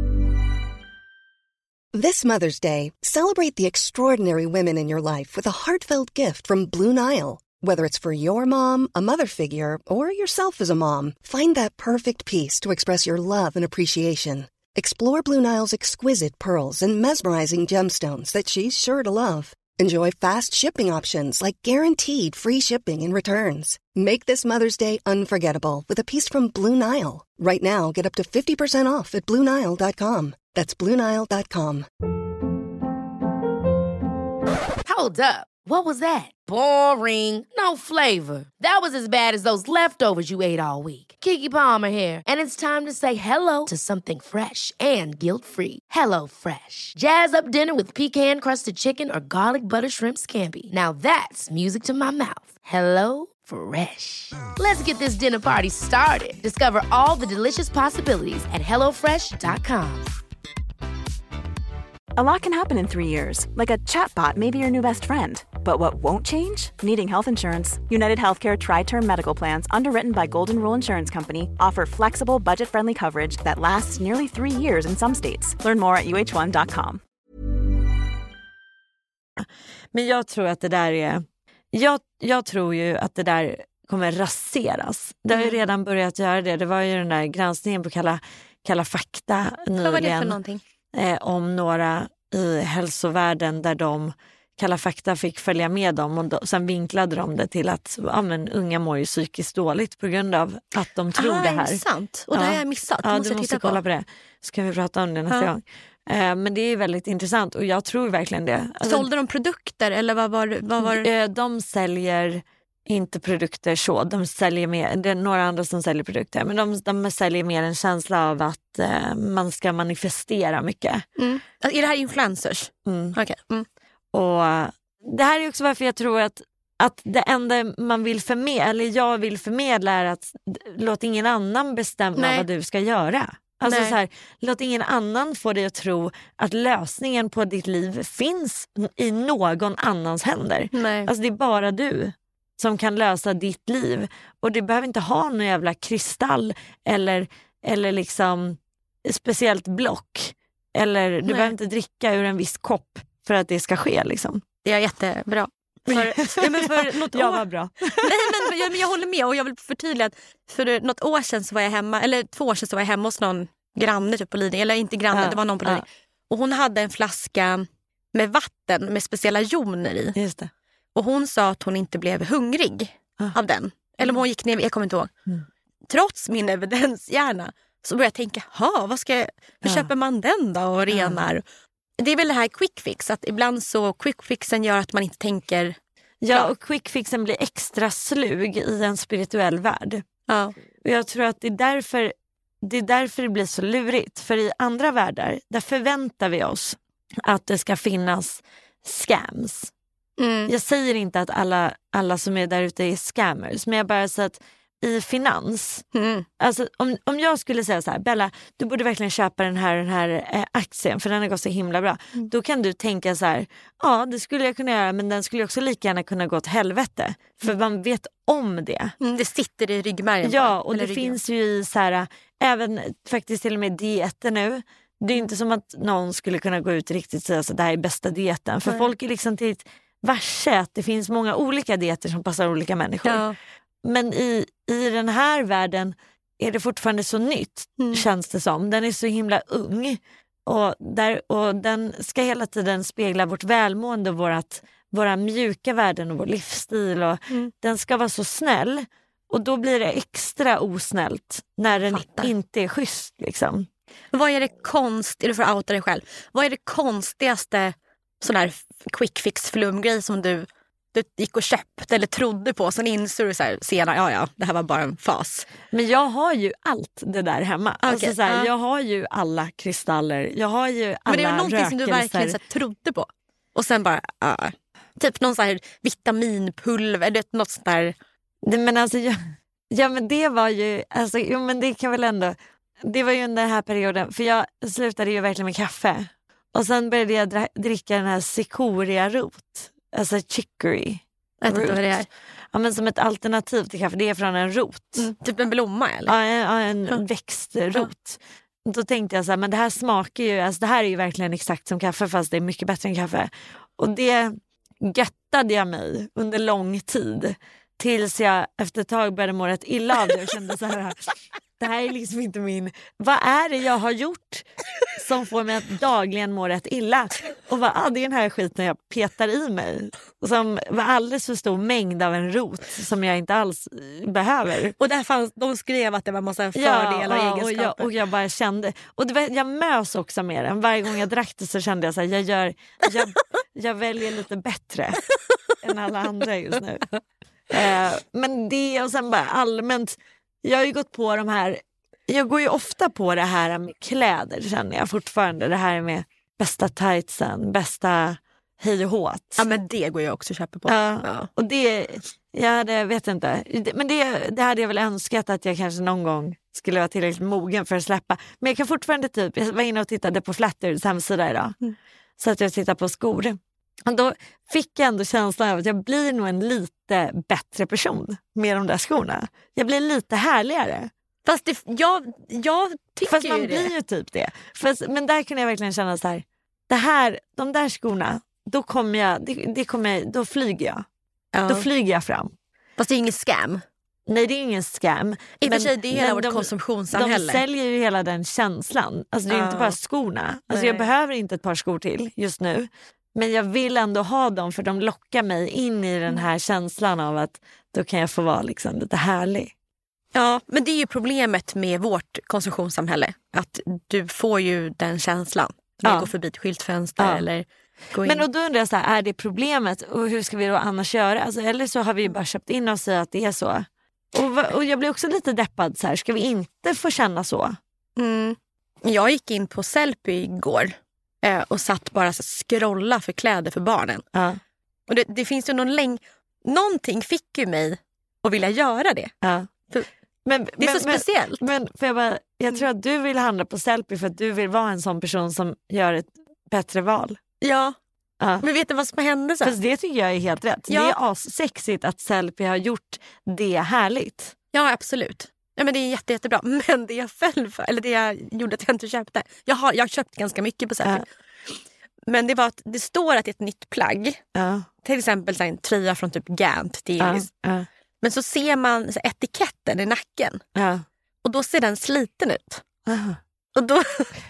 This Mother's Day, celebrate the extraordinary women in your life with a heartfelt gift from Blue Nile. Whether it's for your mom, a mother figure, or yourself as a mom, find that perfect piece to express your love and appreciation. Explore Blue Nile's exquisite pearls and mesmerizing gemstones that she's sure to love. Enjoy fast shipping options like guaranteed free shipping and returns. Make this Mother's Day unforgettable with a piece from Blue Nile. Right now, get up to fifty percent off at blue nile dot com. That's blue nile dot com. Hold up. What was that? Boring. No flavor. That was as bad as those leftovers you ate all week. Keke Palmer here, and it's time to say hello to something fresh and guilt-free. Hello Fresh. Jazz up dinner with pecan-crusted chicken or garlic butter shrimp scampi. Now that's music to my mouth. Hello Fresh. Let's get this dinner party started. Discover all the delicious possibilities at hello fresh dot com. A lot can happen in three years, like a chatbot may be your new best friend. But what won't change? Needing health insurance. United Healthcare Tri-Term Medical Plans, underwritten by Golden Rule Insurance Company, offer flexible, budget-friendly coverage that lasts nearly three years in some states. Learn more at u h one dot com. Men jag tror att det där är... Jag, jag tror ju att det där kommer raseras. Det har ju redan börjat göra det. Det var ju den där granskningen på Kalla, Kalla fakta nyligen. Vad var det för någonting? Eh, om några i hälsovärlden där de Kalla fakta fick följa med dem och då, sen vinklade de det till att ja, men, unga mår ju psykiskt dåligt på grund av att de tror ah, det här. Är det sant? Och ja. det har jag missat. Ja, måste du jag måste titta kolla på. på det. Så kan vi prata om det nästa ja. gång. Eh, men det är väldigt intressant och jag tror verkligen det. Alltså, sålde de produkter eller vad var, vad var eh, de säljer inte produkter så. De säljer mer, det är några andra som säljer produkter. Men de, de säljer mer en känsla av att eh, man ska manifestera mycket. Mm. Alltså, är det här influencers? Mm. Okay. Mm. Och det här är också varför jag tror att, att det enda man vill förmedla, eller jag vill förmedla är att låt ingen annan bestämma Nej. vad du ska göra. Alltså så här, låt ingen annan få dig att tro att lösningen på ditt liv finns i någon annans händer. Nej. Alltså det är bara du som kan lösa ditt liv. Och du behöver inte ha någon jävla kristall eller, eller liksom speciellt block. Eller du Nej. behöver inte dricka ur en viss kopp för att det ska ske liksom. Det är jättebra. För, ja, men för något jag år... var bra. Nej, men jag, jag håller med och jag vill förtydliga att för något år sedan så var jag hemma, eller två år sedan så var jag hemma hos någon granne typ på Lidingö, eller inte granne, ja, det var någon på Lidingö. Ja. Och hon hade en flaska med vatten med speciella joner i. Just det. Och hon sa att hon inte blev hungrig ah. av den. Eller om hon gick ner, jag kommer inte ihåg. Mm. Trots min evidenshjärna så började jag tänka, ha, vad ska jag, hur ja. köper man den då och renar? Ja. Det är väl det här quick fix, att ibland så quick fixen gör att man inte tänker. Ja, och quick fixen blir extra slug i en spirituell värld. Ja. Och jag tror att det är därför det är därför det blir så lurigt. För i andra världar, där förväntar vi oss att det ska finnas scams. Mm. Jag säger inte att alla, alla som är där ute är scammers, men jag bara säger att i finans, mm. alltså om, om jag skulle säga så här, Bella, du borde verkligen köpa den här, den här eh, aktien för den har gått så himla bra. Mm. Då kan du tänka så här, ja det skulle jag kunna göra, men den skulle också lika gärna kunna gå åt helvete. För mm. man vet om det. Mm, det sitter i ryggmärgen. Ja, och det ryggen. finns ju i så här, även faktiskt till och med dieter nu. Det är inte som att någon skulle kunna gå ut riktigt och säga att det här är bästa dieten. För Nej. folk är liksom till varse att det finns många olika dieter som passar olika människor. Ja. Men i, i den här världen är det fortfarande så nytt, mm. känns det som. Den är så himla ung. Och, där, och den ska hela tiden spegla vårt välmående och vårat, våra mjuka värden och vår livsstil. Och mm. den ska vara så snäll. Och då blir det extra osnällt när den Fattar. inte är schysst. Liksom. Vad är det konst, eller för att outa dig själv, vad är det konstigaste sån här quick fix flumgrej som du, du gick och köpte eller trodde på, sen insåg du så här, senare, ja ja, det här var bara en fas. Men jag har ju allt det där hemma. Okay. Alltså så här, uh. Jag har ju alla kristaller, jag har ju alla rökelser. Men det var någonting rökelser. Som du verkligen så här, trodde på. Och sen bara, uh. typ någon så här vitaminpulver, det, något sånt där. Det, men alltså, jag, ja men det var ju, alltså, jo men det kan väl ändå, det var ju under den här perioden, för jag slutade ju verkligen med kaffe. Och sen började jag dra- dricka den här cicoria-rot. Alltså chicory. Jag vet inte vad det är. Ja, men som ett alternativ till kaffe. Det är från en rot. Mm, typ en blomma eller? Ja, en, en mm. växtrot. Mm. Då tänkte jag så här, men det här smakar ju, alltså det här är ju verkligen exakt som kaffe fast det är mycket bättre än kaffe. Och det göttade jag mig under lång tid. Tills jag efter ett tag började må rätt illa av det och kände så här, det här är liksom inte min... Vad är det jag har gjort som får mig att dagligen må rätt illa? Och vad är det den här skiten jag petar i mig? Som var alldeles för stor mängd av en rot som jag inte alls behöver. Och där fanns, de skrev att det var en massa fördelar ja, och egenskaper. Och jag, och jag bara kände... Och det var, jag mös också med den. Varje gång jag drack det så kände jag så här, jag, gör, jag, jag väljer lite bättre än alla andra just nu. Uh, men det och sen bara allmänt, jag har ju gått på de här, jag går ju ofta på det här med kläder, känner jag fortfarande, det här med bästa tightsen, bästa hej och håt. Ja men det går jag också att köpa på. Uh, ja. Och det, jag hade, vet inte, men det, det hade jag väl önskat att jag kanske någon gång skulle vara tillräckligt mogen för att släppa. Men jag kan fortfarande typ, jag var inne och tittade på Flattery's hemsida idag, mm. så att jag tittar på skor. Och då fick jag ändå känslan av att jag blir nog en lite bättre person med de där skorna. Jag blir lite härligare. Fast det, jag, jag tycker Fast man ju blir det. ju typ det. Fast, men där kan jag verkligen känna så här, det här, de där skorna, då kommer jag, det, det kommer, då flyger jag. Ja. Då flyger jag fram. Fast det är ingen scam. Nej, det är ingen scam. I och för sig, det är hela vårt de, konsumtionssamhälle. De säljer ju hela den känslan. Alltså det är ja. inte bara skorna. Alltså jag behöver inte ett par skor till just nu. Men jag vill ändå ha dem för de lockar mig in i den här känslan av att då kan jag få vara liksom lite härlig. Ja, men det är ju problemet med vårt konsumtionssamhälle. Att du får ju den känslan. När ja. du går förbi ett skyltfönster ja. eller går in. Men och då undrar jag så här, är det problemet? Och hur ska vi då annars göra? Alltså, eller så har vi ju bara köpt in oss i att det är så. Och, och jag blir också lite deppad så här. Ska vi inte få känna så? Mm. Jag gick in på Sellpy igår. Och satt bara så scrolla för kläder för barnen. Ja. Och det, det finns ju någon läng... Någonting fick ju mig att vilja göra det. Ja. För men, det är men, så speciellt. Men, men för jag, bara, jag tror att du vill handla på Sellpy för att du vill vara en sån person som gör ett bättre val. Ja. Ja. Men vet du vad som hände så? Fast det tycker jag är helt rätt. Ja. Det är assexigt att Sellpy har gjort det härligt. Ja, absolut. Ja, men det är jätte, jättebra. Men det jag föll för, eller det jag gjorde att jag inte köpte. Jag har, jag har köpt ganska mycket på Sellpy. Ja. Men det var att det står att det är ett nytt plagg. Ja. Till exempel så här, en tröja från typ Gant till Iris. Ja. Ja. Men så ser man så här, etiketten i nacken. Ja. Och då ser den sliten ut. Ja. Och då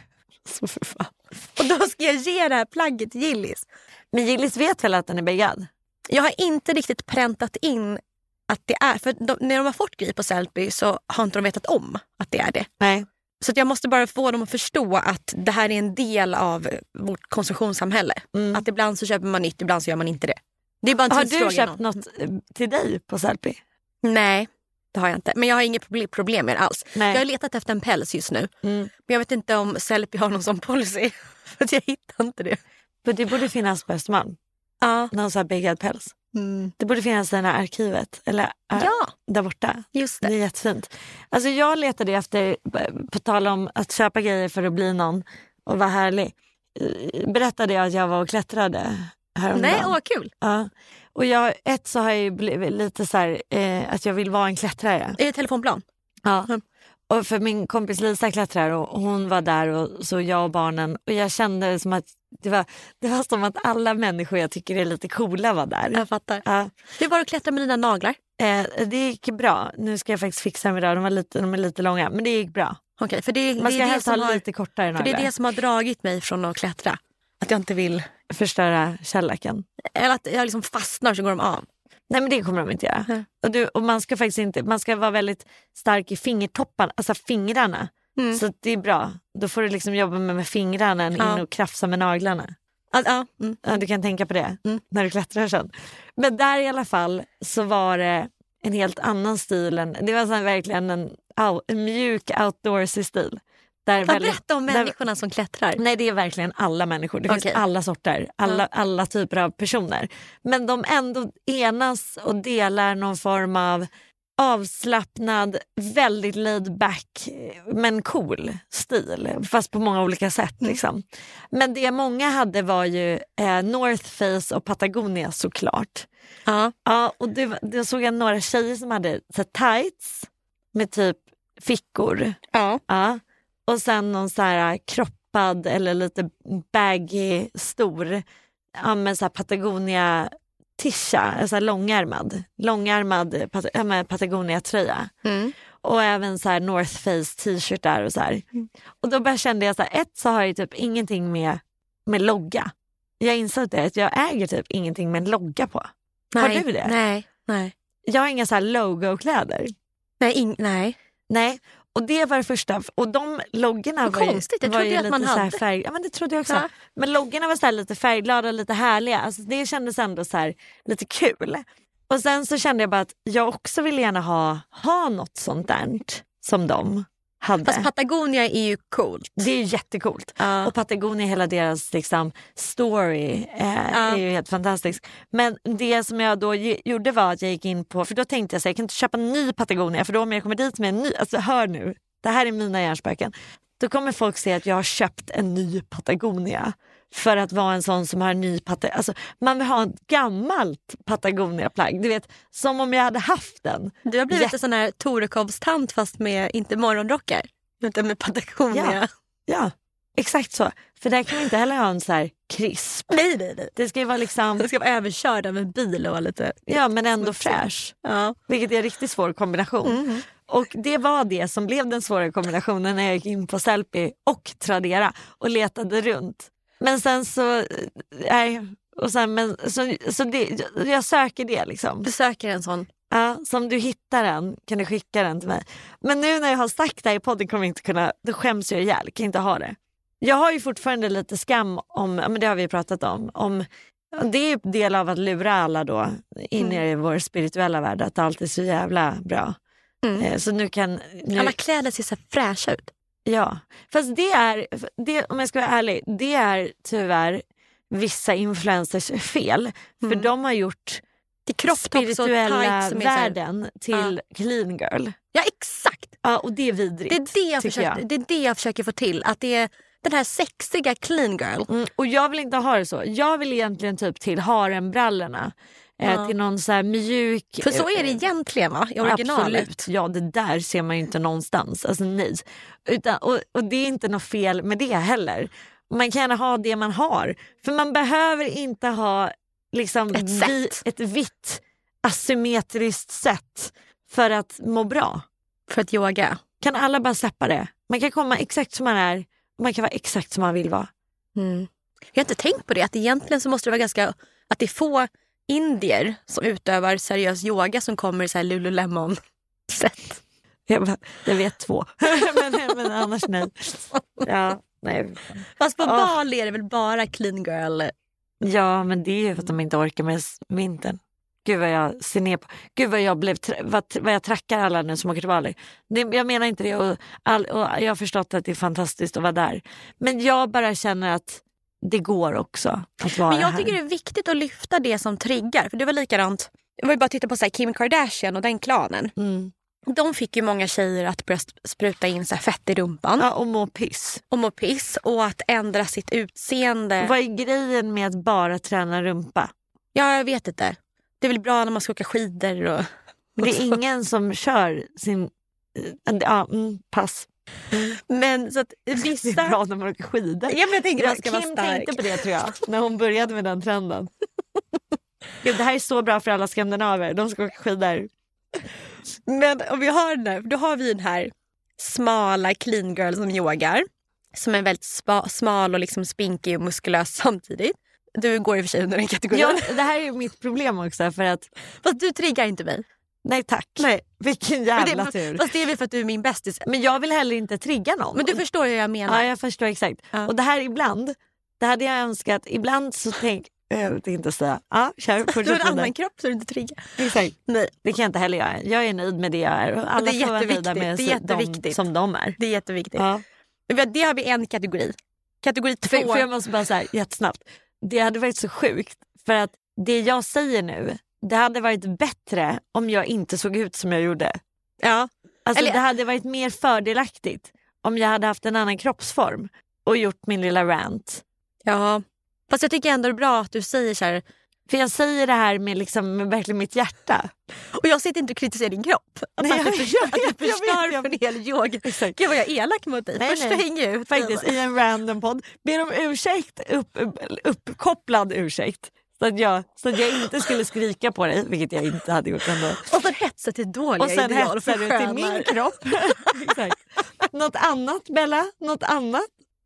så för fan. Och då ska jag ge det här plagget till Gillis. Men Gillis vet väl att den är begad? Jag har inte riktigt präntat in att det är, för de, när de har fått grejer på Sellpy så har inte de vetat om att det är det. Nej. Så att jag måste bara få dem att förstå att det här är en del av vårt konsumtionssamhälle. Mm. Att ibland så köper man nytt, ibland så gör man inte det. Det är bara en har du köpt någon. något till dig på Sellpy? Nej, det har jag inte. Men jag har inget problem med det alls. Nej. Jag har letat efter en päls just nu. Mm. Men jag vet inte om Sellpy har någon sån policy. För att jag hittar inte det. Men det borde finnas på Östermalm. Ja. Någon sån här begad päls. Mm. Det borde finnas i det här arkivet. Eller äh, ja. där borta. Just det. Det är jättefint. Alltså jag letade efter, på tal om att köpa grejer för att bli någon och vara härlig. Berättade jag att jag var och klättrade häromdagen. Nej, åh kul. Ja. Och jag, ett så har jag ju blivit lite så här, eh, att jag vill vara en klättrare. Är det telefonplan? Ja. Mm. Och för min kompis Lisa klättrar och hon var där och så jag och barnen. Och jag kände som att det var, det var som att alla människor jag tycker är lite coola var där. Jag fattar. Ja. Hur var det att klättra med dina naglar? Eh, det gick bra. Nu ska jag faktiskt fixa dem idag. De, var lite, de är lite långa, men det gick bra. Okej, för det, Man ska det är helst det ha har, lite kortare naglar. För det är det som har dragit mig från att klättra. Att jag inte vill förstöra källaken. Eller att jag liksom fastnar så går de av. Nej, men det kommer de inte göra. Mm. Och, du, och man ska faktiskt inte, man ska vara väldigt stark i fingertopparna, alltså fingrarna. Mm. Så det är bra. Då får du liksom jobba med, med fingrarna än ja. in och krafsa med naglarna. Ja, ja. Mm. Ja, du kan tänka på det mm. när du klättrar sen. Men där i alla fall så var det en helt annan stil. Än, det var så verkligen en, en mjuk outdoorsy stil. Där väldigt, berätta om människorna där, som klättrar. Nej, det är verkligen alla människor. Det okay. finns alla sorter, alla, ja. alla typer av personer. Men de ändå enas och delar någon form av avslappnad, väldigt laid back men cool stil. Fast på många olika sätt. Liksom. Men det många hade var ju eh, North Face och Patagonia såklart. Ja. Ja, och det, det såg jag några tjejer som hade så tights med typ fickor. Ja. Ja. Och sen någon så här kroppad eller lite baggy stor ja, med så här Patagonia tisha, så här långärmad långärmad pat- ja, Patagonia-tröja. Mm. Och även så här North Face t-shirt där och så här. Mm. Och då bara kände jag så här, ett så har jag typ ingenting med, med logga. Jag insåg det, att jag äger typ ingenting med en logga på. Nej, har du det? Nej, nej. Jag har inga så här logo-kläder. Nej, in, nej. Nej. Och det var det första. Och de loggorna Vad var ju, konstigt, det var trodde ju jag lite att man så här hade. färg. Ja, men det trodde jag också. Ja. Men loggorna var så här lite färgglada och lite härliga. Alltså det kändes ändå så här lite kul. Och sen så kände jag bara att jag också vill gärna ha, ha något sånt där som de hade. Fast Patagonia är ju coolt. Det är ju jättecoolt. Ja. Och Patagonia, hela deras liksom, story eh, ja. är ju helt fantastisk. Men det som jag då ge- gjorde var att jag gick in på, för då tänkte jag så här, jag kan inte köpa en ny Patagonia, för då om jag kommer dit med en ny, alltså hör nu, det här är mina hjärnspöken. Då kommer folk se att jag har köpt en ny Patagonia för att vara en sån som har en ny Patagonia. Alltså, man vill ha ett gammalt Patagonia-plagg. Du vet, som om jag hade haft den. Du har blivit Jätte- en sån här Torekovstant fast med, inte morgonrockar, utan med Patagonia. Ja, ja, exakt så. För där kan man inte heller ha en så här krisp. Nej, nej, nej. Det ska ju vara liksom... Det ska vara överkörd av en bil och lite... Ja, men ändå fräsch. Ja. Vilket är en riktigt svår kombination. Mm. Och det var det som blev den svåra kombinationen när jag gick in på Sellpy och Tradera och letade runt. Men sen så... Nej, och sen, men, så, så det, jag söker det liksom. Du söker en sån. Ja, så om du hittar den kan du skicka den till mig. Men nu när jag har sagt det här i podden kommer jag inte kunna... Då skäms jag ihjäl, kan inte ha det. Jag har ju fortfarande lite skam om... Men det har vi pratat om. om det är ju del av att lura alla då in mm. i vår spirituella värld. Att allt är så jävla bra. Mm. Så nu kan... Nu... Alla kläder ser så fräscha ut. Ja, fast det är, det, om jag ska vara ärlig, det är tyvärr vissa influencers fel. För mm. de har gjort det spirituella världen till ja. clean girl. Ja, exakt. Ja, och det är vidrigt. Det är det jag, försöker, jag. Det är det jag försöker få till. Att det är den här sexiga clean girl. Mm, och jag vill inte ha det så. Jag vill egentligen typ till harembrallorna. Ja. Till någon så här mjuk... För så är det egentligen, va? I originalet. Absolut. Ja, det där ser man ju inte någonstans. Alltså nej. Utan, och, och det är inte något fel med det heller. Man kan gärna ha det man har. För man behöver inte ha liksom ett, vi, ett vitt asymmetriskt sätt för att må bra. För att yoga. Kan alla bara släppa det? Man kan komma exakt som man är. Och man kan vara exakt som man vill vara. Mm. Jag har inte tänkt på det. Att egentligen så måste det vara ganska... Att det är få... indier som utövar seriös yoga som kommer i så här Lululemon-sätt. Jag, jag vet två. men, men annars nej. Ja, nej. Fast på oh. Bali är det väl bara clean girl? Ja, men det är ju för att de inte orkar med vintern. Gud vad jag ser ner på. Gud vad jag, blev, vad, vad jag trackar alla nu som åker till Bali. Det, jag menar inte det. Och, all, och jag har förstått att det är fantastiskt att vara där. Men jag bara känner att det går också att vara Men jag här. tycker det är viktigt att lyfta det som triggar. För det var likadant. Jag var ju bara titta på så här, Kim Kardashian och den klanen. Mm. De fick ju många tjejer att börja spruta in så här fett i rumpan. Ja, och må piss. Och må piss. Och att ändra sitt utseende. Vad är grejen med att bara träna rumpa? Ja, jag vet inte. Det är väl bra när man ska åka skidor. Och, det är ingen som kör sin... Ja, mm, pass. Mm. Men så att vissa... Det är bra när man åker skidor. Ja, men jag tänker jag, Kim vara tänkte på det tror jag. När hon började med den trenden. Gud, det här är så bra för alla skandinaver. De ska åka skidor. Men om vi har den här, då har vi den här smala clean girl som yogar. Som är väldigt spa, smal och liksom spinkig och muskulös samtidigt. Du går i och för sig under den kategorin. Ja, det här är ju mitt problem också. För att... Fast du triggar inte mig. Nej tack. Nej. Vilken jävla men det, tur. Fast det är väl för att du är min bästis. Men jag vill heller inte trigga någon. Men du förstår hur jag menar. Ja, jag förstår exakt. Ja. Och det här ibland, det hade jag önskat. Ibland så tänk, jag vet inte säga. Ja, kör. Du har en annan kropp så du inte triggar. Exakt. Nej. Det kan jag inte heller göra. Jag är nöjd med det jag är. Och alla det är får vara nöjda med det är jätteviktigt. De, som de är. Det är jätteviktigt. Ja. Men det har vi en kategori. Kategori två. För, för jag måste bara säga jättesnabbt. Det hade varit så sjukt. För att det jag säger nu, det hade varit bättre om jag inte såg ut som jag gjorde. Ja. Alltså Eller... det hade varit mer fördelaktigt om jag hade haft en annan kroppsform och gjort min lilla rant. Ja. Fast jag tycker ändå det är bra att du säger så här. För jag säger det här med, liksom, med verkligen mitt hjärta. Och jag sitter inte och kritiserar din kropp. Att Nej, du förstör, jag, jag, att du förstör jag, jag, för en hel yoga. Exakt. Gud vad jag är elak mot dig. Nej, Först nej. hänger ut. Faktiskt i en random podd. Ber om ursäkt, upp, upp, uppkopplad ursäkt. Så att, jag, så att jag inte skulle skrika på dig, vilket jag inte hade gjort ändå. Och sen hetsar till dåliga Och sen ideal hetsar du till min kropp. Exakt. Något annat, Bella? Något annat?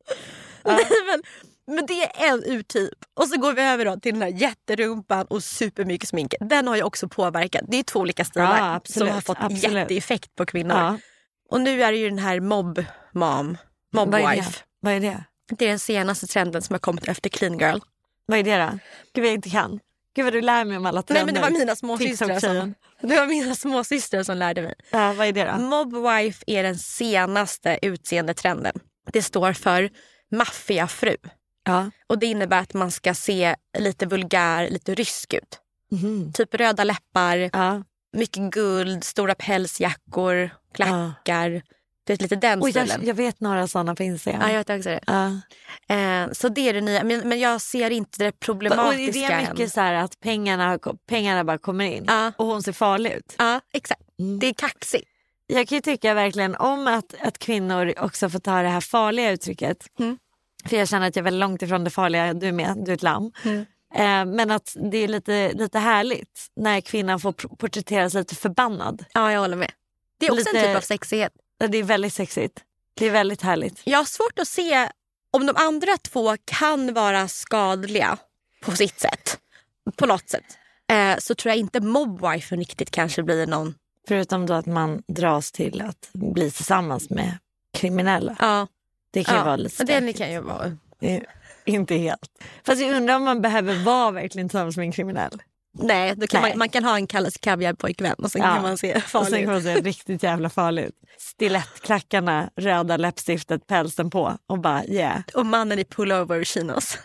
Nej, men, men det är en urtyp. Och så går vi över då till den här jätterumpan och supermycket smink. Den har ju också påverkat. Det är två olika stilar ja, absolut, som har fått absolut. jätteeffekt på kvinnor. Ja. Och nu är det ju den här mob mom, mob Vad är wife. det? Vad är det? Det är den senaste trenden som har kommit efter clean girl. Vad är det då? Gud, vad jag inte kan. Gud vad du lär mig om alla trender. Nej, men det var mina småsystrar som, det var mina småsystrar som lärde mig. Ja, vad är det då? Mob wife är den senaste utseendetrenden. Det står för maffiafru. Ja. Och det innebär att man ska se lite vulgär, lite rysk ut. Mm. Typ röda läppar, Ja. mycket guld, stora pälsjackor, klackar. Ja. Det är lite den Oj, stilen. jag, jag vet några sådana på Instagram. Ja, jag vet också det. Ja. Eh, så det är det nya. Men, men jag ser inte det problematiska. Och det är mycket än. så här att pengarna, pengarna bara kommer in. Ja. Och hon ser farlig ut. Ja, exakt. Mm. Det är kaxigt. Jag kan ju tycka verkligen om att, att kvinnor också får ta det här farliga uttrycket. Mm. För jag känner att jag är väldigt långt ifrån det farliga. Du är med, du är ett lamm. Mm. Eh, men att det är lite, lite härligt när kvinnan får porträtteras lite förbannad. Ja, jag håller med. Det är också Lite- en typ av sexighet. Det är väldigt sexigt. Det är väldigt härligt. Jag har svårt att se om de andra två kan vara skadliga på sitt sätt. På något sätt. Eh, så tror jag inte mobwifen riktigt kanske blir någon. Förutom då att man dras till att bli tillsammans med kriminella. Ja, Det kan ja. ju vara lite det stökigt. kan ju vara. Det är inte helt. Fast jag undrar om man behöver vara verkligen tillsammans med en kriminell. Nej, då kan Nej. Man, man kan ha en Kalles kaviarpojkvän och sen Ja. kan man se Och farlig sen ut. kan man se riktigt jävla farlig ut. Stilettklackarna, röda läppstiftet, pälsen på och bara yeah. Och mannen i pullover chinos.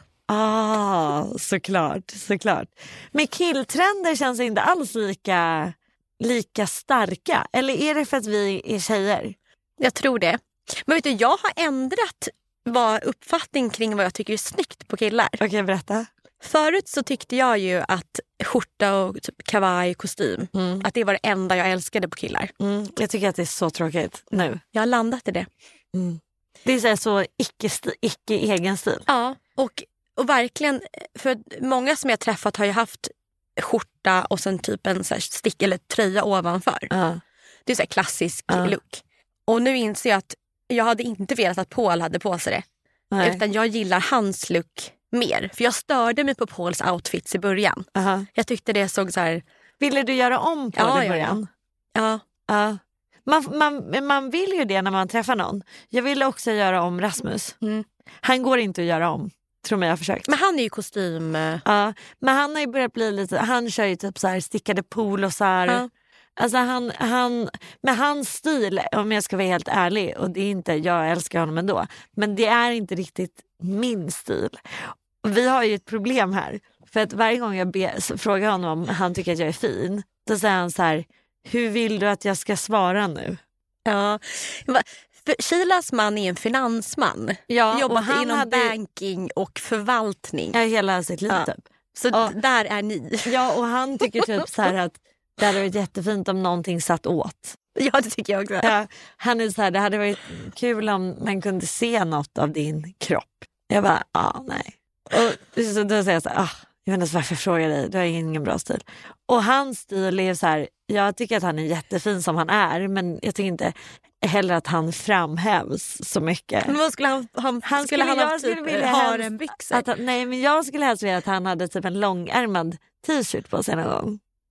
Ah, såklart, såklart. Men killtrender känns inte alls lika, lika starka. Eller är det för att vi är tjejer? Jag tror det. Men vet du, jag har ändrat vad uppfattning kring vad jag tycker är snyggt på killar. Okej, okay, berätta. Förut så tyckte jag ju att skjorta och typ kavaj, kostym, Mm. att det var det enda jag älskade på killar. Mm, jag tycker att det är så tråkigt nu. Jag har landat i det. Mm. Det är så, här så icke, sti- icke egen stil. Ja, och, och verkligen, för många som jag träffat har ju haft skjorta och sen typ en så här stick eller tröja ovanför. Ja. Det är så här klassisk Ja. look. Och nu inser jag att jag hade inte velat att Paul hade på sig det. Nej. Utan jag gillar hans look mer. För jag störde mig på Pauls outfits i början. Aha. Jag tyckte det såg så här... Ville du göra om på Ja, det i ja, början? Ja, Ja. Man, man, man vill ju det när man träffar någon. Jag ville också göra om Rasmus. Mm. Han går inte att göra om. Tror mig jag har försökt. men han är ju kostym... eh, Ja, men han har ju börjat bli lite, han kör ju typ så här stickade polosar. Ja. Alltså han, han, med hans stil, om jag ska vara helt ärlig, och det är inte, jag älskar honom ändå, men det är inte riktigt min stil. Och vi har ju ett problem här, för att varje gång jag be, så frågar honom om han tycker att jag är fin, då säger han så här: hur vill du att jag ska svara nu? Ja. Va- För Shilas man är en finansman. Ja, Jobbat och han inom hade- banking och förvaltning. Ja, hela sitt liv Ja. typ. Så Ja. där är ni. Ja, och han tycker typ så här att det hade varit jättefint om någonting satt åt. Ja, det tycker jag också. Ja, han är så här, det hade varit kul om man kunde se något av din kropp. Jag bara, ah, nej. Och så då säger jag så här, ah, jag vet inte varför jag frågar dig, du har ingen bra stil. Och hans stil är så här, jag tycker att han är jättefin som han är, men jag tycker inte heller att han framhävs så mycket. Men vad skulle han, han, Han skulle han jag ha skulle typ vilja harenbyxor? att han, nej, men jag skulle helst vilja att han hade typ en långärmad t-shirt på sig någon gång.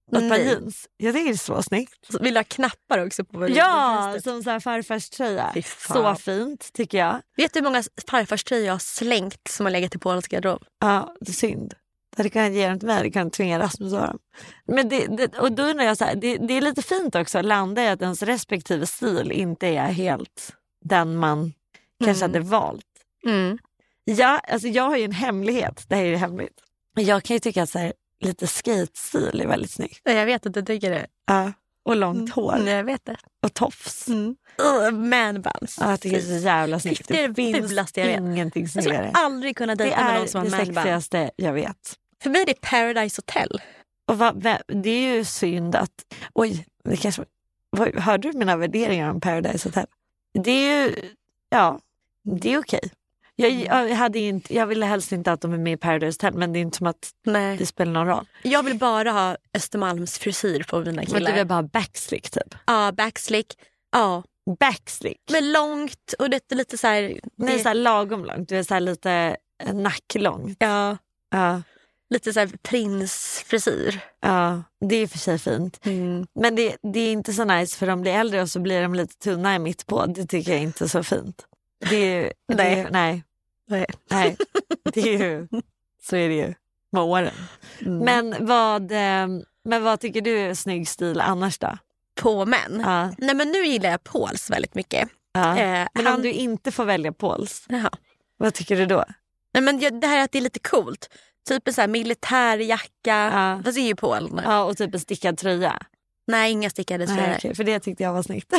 Och ett par jeans. Jag tycker det är så snyggt. Så vill jag ha knappar också på Ja, som så här farfars tröja. Så fint tycker jag. Vet du hur många farfars tröjor jag har slängt som har legat i Pauls garderob? Ja, det är synd. Det kan jag ge dem till mig, det kan tvinga Rasmus att ha dem. Men det, det, och då undrar jag så här, det, det är lite fint också att landa i att ens respektive stil inte är helt den man mm. kanske hade valt. Mm. Ja, alltså jag har ju en hemlighet, det här är ju hemligt. Jag kan ju tycka att så här, lite skate-stil är väldigt snyggt. Jag vet att du tycker det. Ja, och långt mm. hår. Mm, jag vet det. Och tofs. Mm. Uh, man-buns. Ja, jag tycker det är så jävla snyggt. Det är det fulaste jag vet. Ingenting snyggare. Jag skulle aldrig kunna dejta med någon som har man-bun. Det är det sexigaste jag vet. För mig är det Paradise Hotel. Och vad, det är ju synd att... Oj, det kanske, vad, hörde du mina värderingar om Paradise Hotel? Det är ju... Ja, det är okej. Jag, jag, hade inte, jag ville helst inte att de är med i Paradise Hotel, men det är inte som att Nej. det spelar någon roll. Jag vill bara ha Östermalms frisyr på mina killar. Men du vill bara backslick typ? Ja, backslick. Ja. Backslick? Men långt och det är lite så här... Det... Nej, så här lagom långt. Du är så här lite nacklångt. Ja. Ja. Lite så här prinsfrisyr. Ja, det är för sig fint. Mm. Men det, det är inte så nice för de blir äldre och så blir de lite tunna i mitt på. Det tycker jag inte är så fint. Det är ju... Det nej. Är, nej. nej. Nej. Det är ju... Så är det ju med åren. Mm. Men, vad, men vad tycker du är snygg stil annars då? På män? Ja. Nej, men nu gillar jag Pauls väldigt mycket. Ja. Eh, men han... om du inte får välja Pauls, Jaha. vad tycker du då? Nej, men det här att det är lite coolt. Typ en så här militärjacka. Ja. Vad är ju Paul nu? Ja, och typ en stickad tröja. Nej, inga stickade tröjor. Nej, okay, för det tyckte jag var snyggt.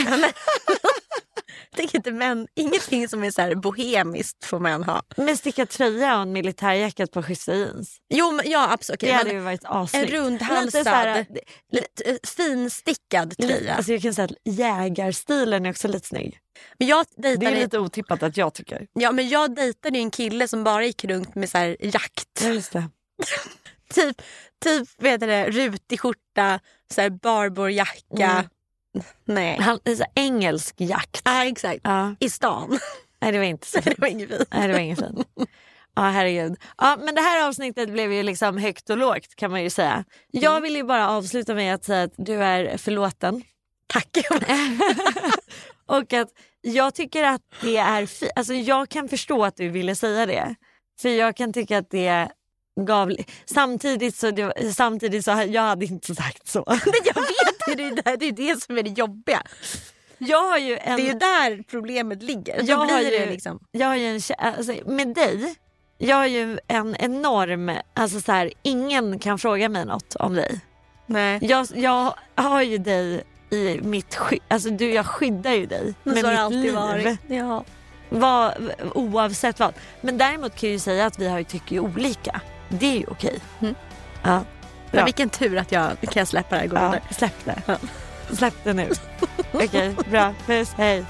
Jag inte män, ingenting som är så här bohemiskt får män ha. Men stickad tröja och en militärjacka på schyssta jeans. Jo, men, ja absolut. Okay, det hade ju varit assnyggt. En rundhalsad, lite, lite finstickad tröja. Alltså jag kan säga att jägarstilen är också lite snygg. Men jag dejtade... Det är lite otippat att jag tycker. Ja, men jag dejtade ju en kille som bara gick runt med så här jakt. Ja, just det. typ, typ vet du det, rutig skjorta, så här barborjacka. Mm. Nej. Han är så engelsk jakt. Ja, exakt. Ja. I stan. Nej, det var inte så det var inget fint. Nej, det var inget fint. Ja, herregud. Ja, men det här avsnittet blev ju liksom högt och lågt kan man ju säga. Jag Mm. vill ju bara avsluta med att säga att du är förlåten. Tack. Och att jag tycker att det är fi- alltså jag kan förstå att du ville säga det. För jag kan tycka att det gav... Samtidigt så, det, samtidigt så jag hade inte sagt så. Men jag vet det, det, det är det som är det jobbiga. Jag har ju en... Det är ju där problemet ligger. Jag Då blir har ju, det liksom... jag har ju en... Alltså, med dig, jag har ju en enorm... Alltså så här, ingen kan fråga mig något om dig. Nej. Jag, jag har ju dig i mitt skydd. Alltså du, jag skyddar ju dig men med så har mitt det alltid liv. Varit. Ja. Vad, oavsett vad. Men däremot kan jag ju säga att vi har ju tycker ju olika. Det är ju okej. Mm. Ja. Men vilken tur att jag kan jag släppa det här gången. Ja, släpp det. Ja. Släpp det nu. Okej, okay, bra. Puss, hej.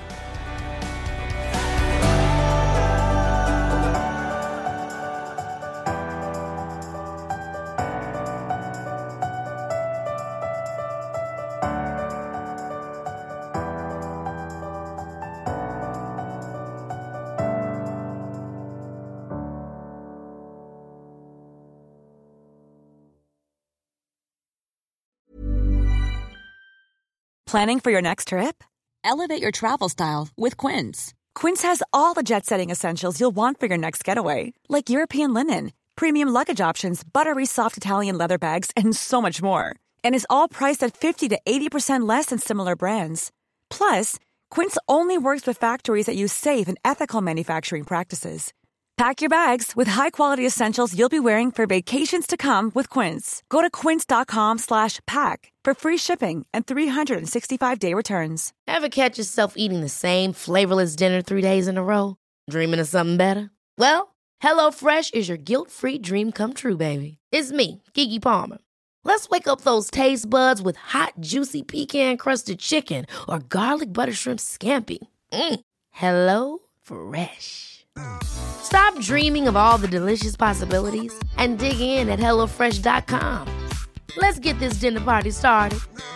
Planning for your next trip? Elevate your travel style with Quince. Quince has all the jet-setting essentials you'll want for your next getaway, like European linen, premium luggage options, buttery soft Italian leather bags, and so much more. And is all priced at fifty to eighty percent less than similar brands. Plus, Quince only works with factories that use safe and ethical manufacturing practices. Pack your bags with high-quality essentials you'll be wearing for vacations to come with Quince. Go to quince.com slash pack for free shipping and three sixty-five day returns. Ever catch yourself eating the same flavorless dinner three days in a row? Dreaming of something better? Well, HelloFresh is your guilt-free dream come true, baby. It's me, Keke Palmer. Let's wake up those taste buds with hot, juicy pecan-crusted chicken or garlic butter shrimp scampi. Mm. Hello Fresh. Stop dreaming of all the delicious possibilities and dig in at hello fresh dot com. Let's get this dinner party started.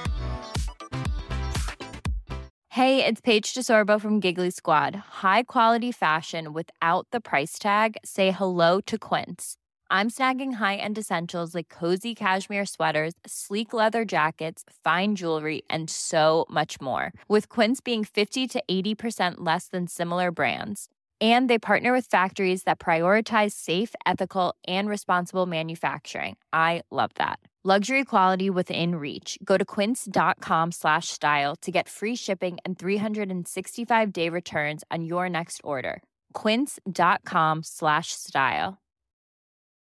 Hey, it's Paige DeSorbo from Giggly Squad. High quality fashion without the price tag. Say hello to Quince. I'm snagging high-end essentials like cozy cashmere sweaters, sleek leather jackets, fine jewelry, and so much more. With Quince being fifty to eighty percent less than similar brands. And they partner with factories that prioritize safe, ethical, and responsible manufacturing. I love that. Luxury quality within reach. Go to quince.com slash style to get free shipping and three sixty-five day returns on your next order. Quince.com slash style.